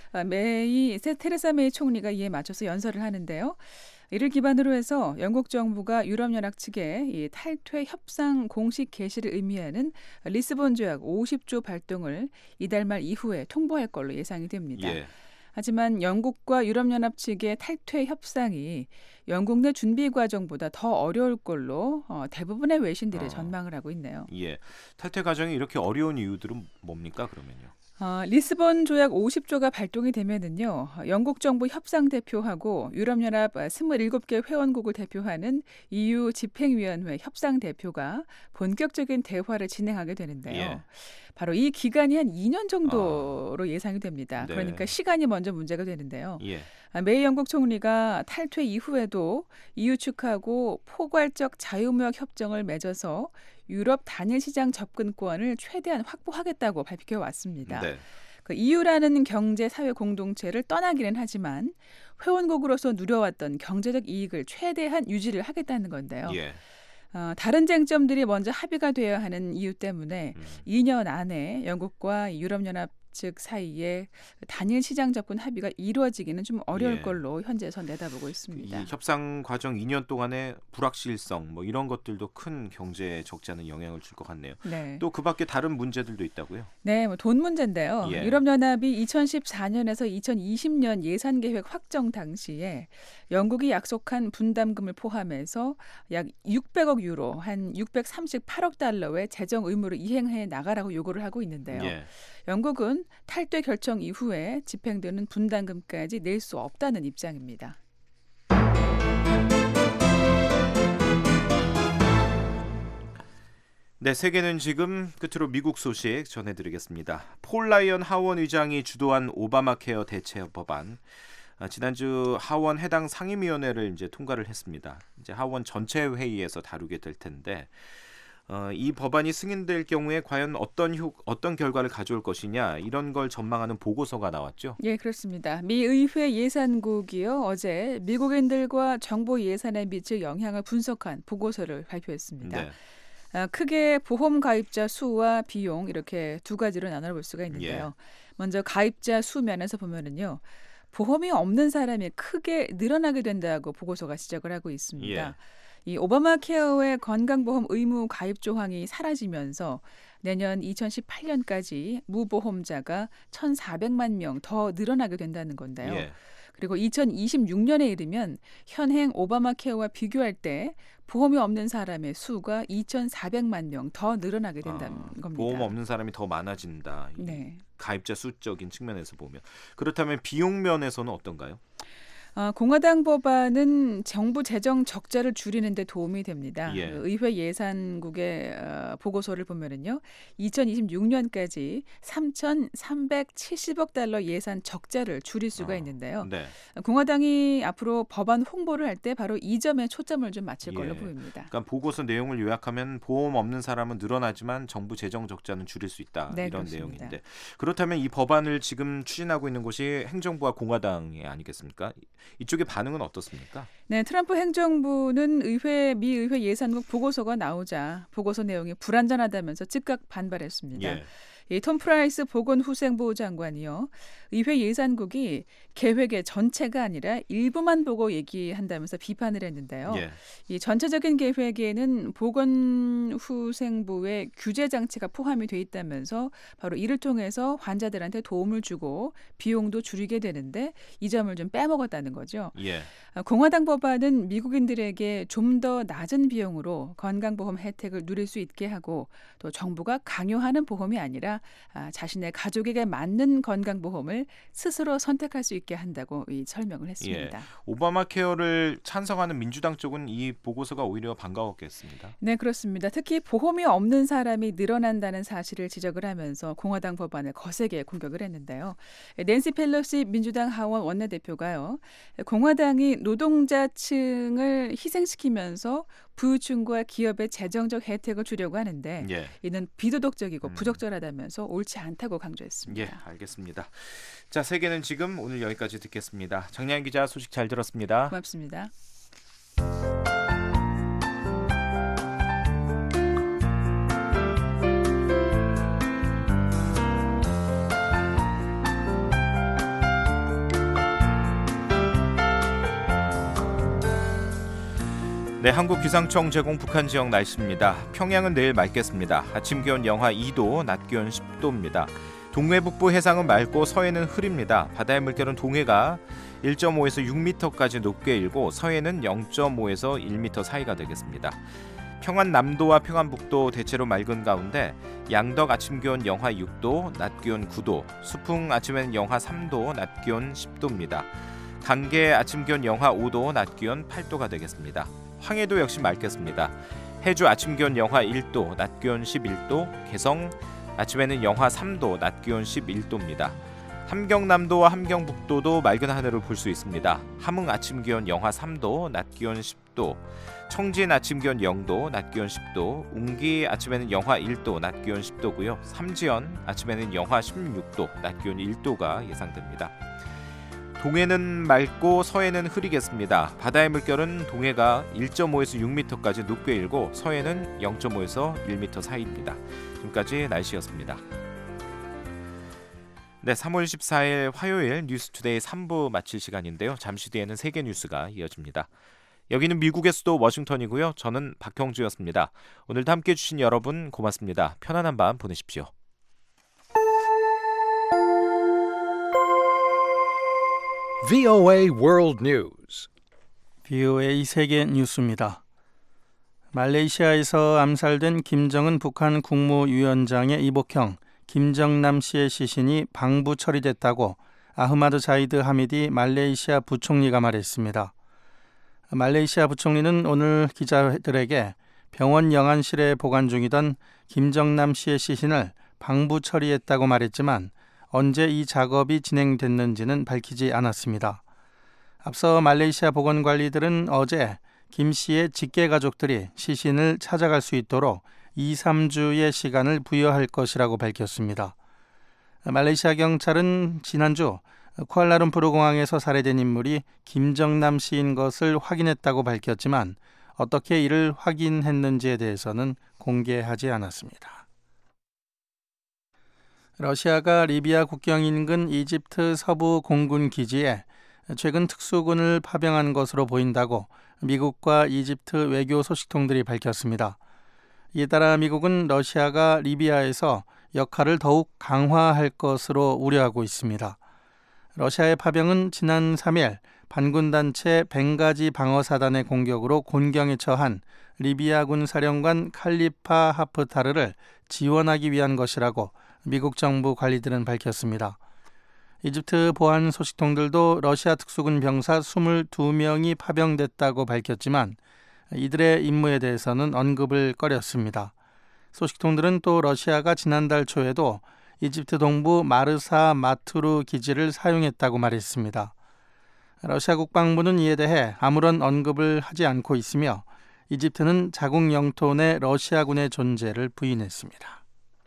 테레사 메이 총리가 이에 맞춰서 연설을 하는데요. 이를 기반으로 해서 영국 정부가 유럽연합 측에 이 탈퇴 협상 공식 개시를 의미하는 리스본 조약 50조 발동을 이달 말 이후에 통보할 걸로 예상이 됩니다. 예. 하지만 영국과 유럽연합 측의 탈퇴 협상이 영국 내 준비 과정보다 더 어려울 걸로 대부분의 외신들이 전망을 하고 있네요. 예. 탈퇴 과정이 이렇게 어려운 이유들은 뭡니까 그러면요? 리스본 조약 50조가 발동이 되면은요, 영국 정부 협상 대표하고 유럽연합 27개 회원국을 대표하는 EU 집행위원회 협상 대표가 본격적인 대화를 진행하게 되는데요. 예. 바로 이 기간이 한 2년 정도로 예상이 됩니다. 네. 그러니까 시간이 먼저 문제가 되는데요. 예. 메이 영국 총리가 탈퇴 이후에도 EU 측하고 포괄적 자유무역 협정을 맺어서 유럽 단일 시장 접근권을 최대한 확보하겠다고 밝혀왔습니다. 네. 그 EU라는 경제 사회 공동체를 떠나기는 하지만 회원국으로서 누려왔던 경제적 이익을 최대한 유지를 하겠다는 건데요. 예. 다른 쟁점들이 먼저 합의가 되어야 하는 이유 때문에 2년 안에 영국과 유럽연합 측 사이에 단일 시장 접근 합의가 이루어지기는 좀 어려울 예. 걸로 현재선 내다보고 있습니다. 이 협상 과정 2년 동안의 불확실성 뭐 이런 것들도 큰 경제에 적지 않은 영향을 줄 것 같네요. 네. 또 그 밖에 다른 문제들도 있다고요? 네, 돈 문제인데요. 예. 유럽연합이 2014년에서 2020년 예산계획 확정 당시에 영국이 약속한 분담금을 포함해서 약 600억 유로, 한 638억 달러의 재정 의무를 이행해 나가라고 요구를 하고 있는데요. 예. 영국은 탈퇴 결정 이후에 집행되는 분담금까지 낼 수 없다는 입장입니다. 네, 세계는 지금 끝으로 미국 소식 전해드리겠습니다. 폴 라이언 하원 의장이 주도한 오바마 케어 대체 법안 지난주 하원 해당 상임위원회를 이제 통과를 했습니다. 이제 하원 전체 회의에서 다루게 될 텐데 이 법안이 승인될 경우에 과연 어떤 결과를 가져올 것이냐 이런 걸 전망하는 보고서가 나왔죠. 예, 그렇습니다. 미 의회 예산국이요 어제 미국인들과 정보 예산에 미칠 영향을 분석한 보고서를 발표했습니다. 네. 크게 보험 가입자 수와 비용 이렇게 두 가지로 나눠볼 수가 있는데요. 먼저 가입자 수 면에서 보면은요. 보험이 없는 사람이 크게 늘어나게 된다고 보고서가 지적을 하고 있습니다. 이 오바마 케어의 건강보험 의무 가입 조항이 사라지면서 내년 2018년까지 무보험자가 1,400만 명 더 늘어나게 된다는 건데요. 그리고 2026년에 이르면 현행 오바마 케어와 비교할 때 보험이 없는 사람의 수가 2,400만 명 더 늘어나게 된다는 겁니다. 보험 없는 사람이 더 많아진다. 네. 가입자 수적인 측면에서 보면. 그렇다면 비용 면에서는 어떤가요? 공화당 법안은 정부 재정 적자를 줄이는 데 도움이 됩니다. 예. 의회 예산국의 보고서를 보면은요. 2026년까지 3,370억 달러 예산 적자를 줄일 수가 있는데요. 네. 공화당이 앞으로 법안 홍보를 할 때 바로 이 점에 초점을 좀 맞출 걸로 예. 보입니다. 그러니까 보고서 내용을 요약하면 보험 없는 사람은 늘어나지만 정부 재정 적자는 줄일 수 있다. 네, 이런 그렇습니다. 내용인데 그렇다면 이 법안을 지금 추진하고 있는 곳이 행정부와 공화당이 아니겠습니까? 이쪽의 반응은 어떻습니까? 네, 트럼프 행정부는 미 의회 예산국 보고서가 나오자 보고서 내용이 불완전하다면서 즉각 반발했습니다. 예. 이 톰 프라이스 보건후생부 장관이요. 의회 예산국이 계획의 전체가 아니라 일부만 보고 얘기한다면서 비판을 했는데요. 예. 이 전체적인 계획에는 보건후생부의 규제 장치가 포함이 돼 있다면서 바로 이를 통해서 환자들한테 도움을 주고 비용도 줄이게 되는데 이 점을 좀 빼먹었다는 거죠. 예. 공화당 법안은 미국인들에게 좀 더 낮은 비용으로 건강보험 혜택을 누릴 수 있게 하고 또 정부가 강요하는 보험이 아니라 자신의 가족에게 맞는 건강보험을 스스로 선택할 수 있게 한다고 설명을 했습니다. 예. 오바마 케어를 찬성하는 민주당 쪽은 이 보고서가 오히려 반가웠겠습니다. 네, 그렇습니다. 특히 보험이 없는 사람이 늘어난다는 사실을 지적을 하면서 공화당 법안을 거세게 공격을 했는데요. 낸시 펠로시 민주당 하원 원내대표가요. 공화당이 노동자층을 희생시키면서 부유층과 기업의 재정적 혜택을 주려고 하는데 예. 이는 비도덕적이고 부적절하다면서 옳지 않다고 강조했습니다. 예, 알겠습니다. 자, 세계는 지금 오늘 여기까지 듣겠습니다. 장량 기자 소식 잘 들었습니다. 고맙습니다. 네, 한국기상청 제공 북한 지역 날씨입니다. 평양은 내일 맑겠습니다. 아침 기온 영하 2도, 낮 기온 10도입니다. 동해 북부 해상은 맑고 서해는 흐립니다. 바다의 물결은 동해가 1.5에서 6m까지 높게 일고 서해는 0.5에서 1m 사이가 되겠습니다. 평안 남도와 평안 북도 대체로 맑은 가운데 양덕 아침 기온 영하 6도, 낮 기온 9도, 수풍 아침엔 영하 3도, 낮 기온 10도입니다. 강계 아침 기온 영하 5도, 낮 기온 8도가 되겠습니다. 황해도 역시 맑겠습니다. 해주 아침 기온 영하 1도, 낮 기온 11도, 개성 아침에는 영하 3도, 낮 기온 11도입니다. 함경남도와 함경북도도 맑은 하늘을 볼 수 있습니다. 함흥 아침 기온 영하 3도, 낮 기온 10도, 청진 아침 기온 0도, 낮 기온 10도, 웅기 아침에는 영하 1도, 낮 기온 10도고요. 삼지연 아침에는 영하 16도, 낮 기온 1도가 예상됩니다. 동해는 맑고 서해는 흐리겠습니다. 바다의 물결은 동해가 1.5에서 6m까지 높게 일고 서해는 0.5에서 1m 사이입니다. 지금까지 날씨였습니다. 네, 3월 14일 화요일 뉴스투데이 3부 마칠 시간인데요. 잠시 뒤에는 세계 뉴스가 이어집니다. 여기는 미국의 수도 워싱턴이고요. 저는 박형주였습니다. 오늘도 함께해 주신 여러분 고맙습니다. 편안한 밤 보내십시오. VOA World News. VOA 세계 뉴스입니다. 말레이시아에서 암살된 김정은 북한 국무위원장의 이복형 김정남 씨의 시신이 방부 처리됐다고 아흐마드 자이드 하미디 말레이시아 부총리가 말했습니다. 말레이시아 부총리는 오늘 기자들에게 병원 영안실에 보관 중이던 김정남 씨의 시신을 방부 처리했다고 말했지만 언제 이 작업이 진행됐는지는 밝히지 않았습니다. 앞서 말레이시아 보건관리들은 어제 김 씨의 직계 가족들이 시신을 찾아갈 수 있도록 2-3주의 시간을 부여할 것이라고 밝혔습니다. 말레이시아 경찰은 지난주 쿠알라룸푸르 공항에서 살해된 인물이 김정남 씨인 것을 확인했다고 밝혔지만 어떻게 이를 확인했는지에 대해서는 공개하지 않았습니다. 러시아가 리비아 국경 인근 이집트 서부 공군 기지에 최근 특수군을 파병한 것으로 보인다고 미국과 이집트 외교 소식통들이 밝혔습니다. 이에 따라 미국은 러시아가 리비아에서 역할을 더욱 강화할 것으로 우려하고 있습니다. 러시아의 파병은 지난 3일 반군단체 벵가지 방어사단의 공격으로 곤경에 처한 리비아군 사령관 칼리파 하프타르를 지원하기 위한 것이라고 미국 정부 관리들은 밝혔습니다. 이집트 보안 소식통들도 러시아 특수군 병사 22명이 파병됐다고 밝혔지만 이들의 임무에 대해서는 언급을 꺼렸습니다. 소식통들은 또 러시아가 지난달 초에도 이집트 동부 마르사 마투르 기지를 사용했다고 말했습니다. 러시아 국방부는 이에 대해 아무런 언급을 하지 않고 있으며 이집트는 자국 영토 내 러시아군의 존재를 부인했습니다.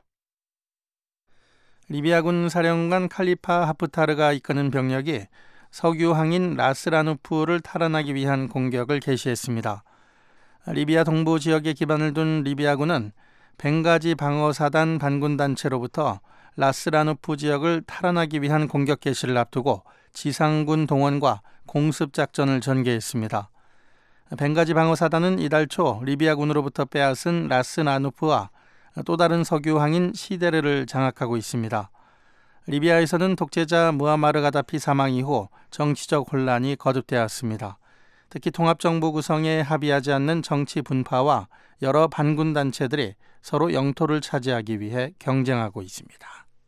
리비아군 사령관 칼리파 하프타르가 이끄는 병력이 석유항인 라스라누프를 탈환하기 위한 공격을 개시했습니다. 리비아 동부 지역에 기반을 둔 리비아군은 벵가지 방어사단 반군단체로부터 라스라누프 지역을 탈환하기 위한 공격 개시를 앞두고 지상군 동원과 공습작전을 전개했습니다. 벵가지 방어사단은 이달 초 리비아군으로부터 빼앗은 라스라누프와 또 다른 석유항인 시데르를 장악하고 있습니다. 리비아에서는 독재자 무아마르 가다피 사망 이후 정치적 혼란이 거듭되었습니다. 특히 통합정부 구성에 합의하지 않는 정치 분파와 여러 반군 단체들이 서로 영토를 차지하기 위해 경쟁하고 있습니다.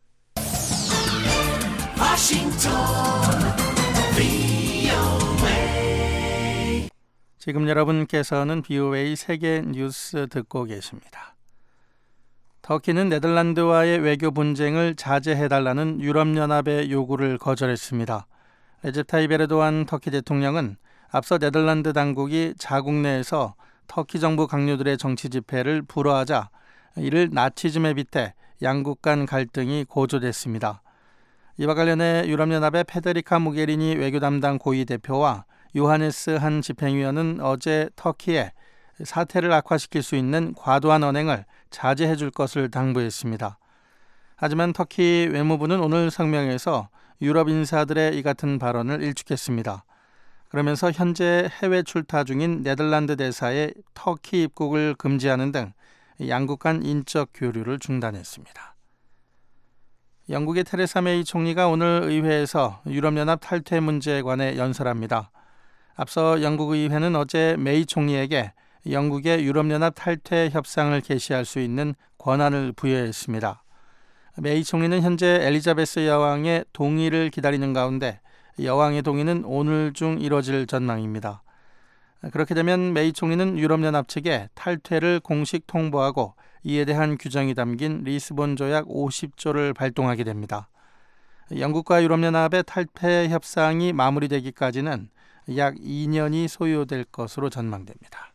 지금 여러분께서는 BOA 세계 뉴스 듣고 계십니다. 터키는 네덜란드와의 외교 분쟁을 자제해달라는 유럽연합의 요구를 거절했습니다. 레제 타이프 에르도안 터키 대통령은 앞서 네덜란드 당국이 자국 내에서 터키 정부 강요들의 정치 집회를 불허하자 이를 나치즘에 빗대 양국 간 갈등이 고조됐습니다. 이와 관련해 유럽연합의 페데리카 무게리니 외교 담당 고위 대표와 요하네스 한 집행위원은 어제 터키에 사태를 악화시킬 수 있는 과도한 언행을 자제해 줄 것을 당부했습니다. 하지만 터키 외무부는 오늘 성명에서 유럽 인사들의 이 같은 발언을 일축했습니다. 그러면서 현재 해외 출타 중인 네덜란드 대사의 터키 입국을 금지하는 등 양국 간 인적 교류를 중단했습니다. 영국의 테레사 메이 총리가 오늘 의회에서 유럽연합 탈퇴 문제에 관해 연설합니다. 앞서 영국 의회는 어제 메이 총리에게 영국의 유럽연합 탈퇴 협상을 개시할 수 있는 권한을 부여했습니다. 메이 총리는 현재 엘리자베스 여왕의 동의를 기다리는 가운데 여왕의 동의는 오늘 중 이뤄질 전망입니다. 그렇게 되면 메이 총리는 유럽연합 측에 탈퇴를 공식 통보하고 이에 대한 규정이 담긴 리스본 조약 50조를 발동하게 됩니다. 영국과 유럽연합의 탈퇴 협상이 마무리되기까지는 약 2년이 소요될 것으로 전망됩니다.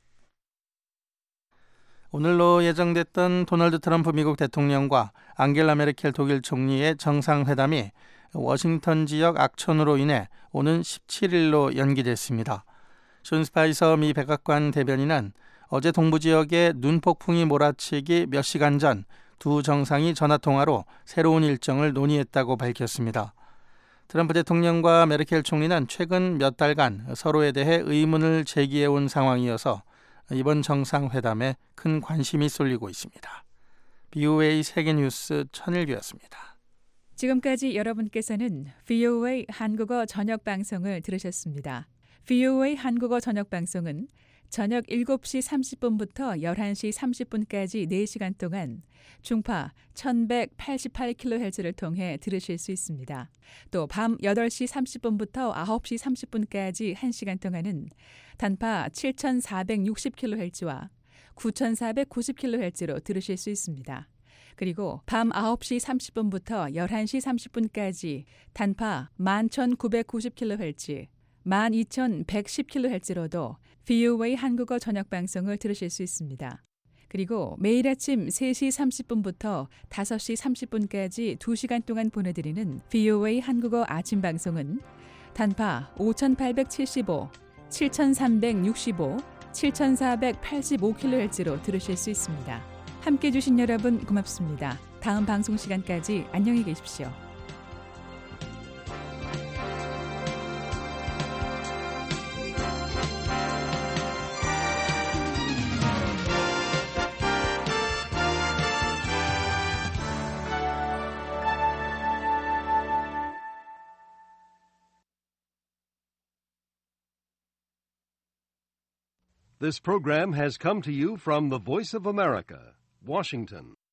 오늘로 예정됐던 도널드 트럼프 미국 대통령과 앙겔라 메르켈 독일 총리의 정상회담이 워싱턴 지역 악천후로 인해 오는 17일로 연기됐습니다. 존 스파이서 미 백악관 대변인은 어제 동부 지역에 눈폭풍이 몰아치기 몇 시간 전 두 정상이 전화통화로 새로운 일정을 논의했다고 밝혔습니다. 트럼프 대통령과 메르켈 총리는 최근 몇 달간 서로에 대해 의문을 제기해온 상황이어서 이번 정상회담에 큰 관심이 쏠리고 있습니다. BOA 세계뉴스 천일규였습니다. 지금까지 여러분께서는 VOA 한국어 저녁방송을 들으셨습니다. VOA 한국어 저녁방송은 저녁 7시 30분부터 11시 30분까지 4시간 동안 중파 1188kHz를 통해 들으실 수 있습니다. 또 밤 8시 30분부터 9시 30분까지 1시간 동안은 단파 7460kHz와 9490kHz로 들으실 수 있습니다. 그리고 밤 9시 30분부터 11시 30분까지 단파 11990kHz, 12110kHz로도 VOA 한국어 저녁방송을 들으실 수 있습니다. 그리고 매일 아침 3시 30분부터 5시 30분까지 2시간 동안 보내드리는 VOA 한국어 아침 방송은 단파 5875, 7365, 7485kHz로 들으실 수 있습니다. 함께해 주신 여러분 고맙습니다. 다음 방송 시간까지 안녕히 계십시오. This program has come to you from the Voice of America, Washington.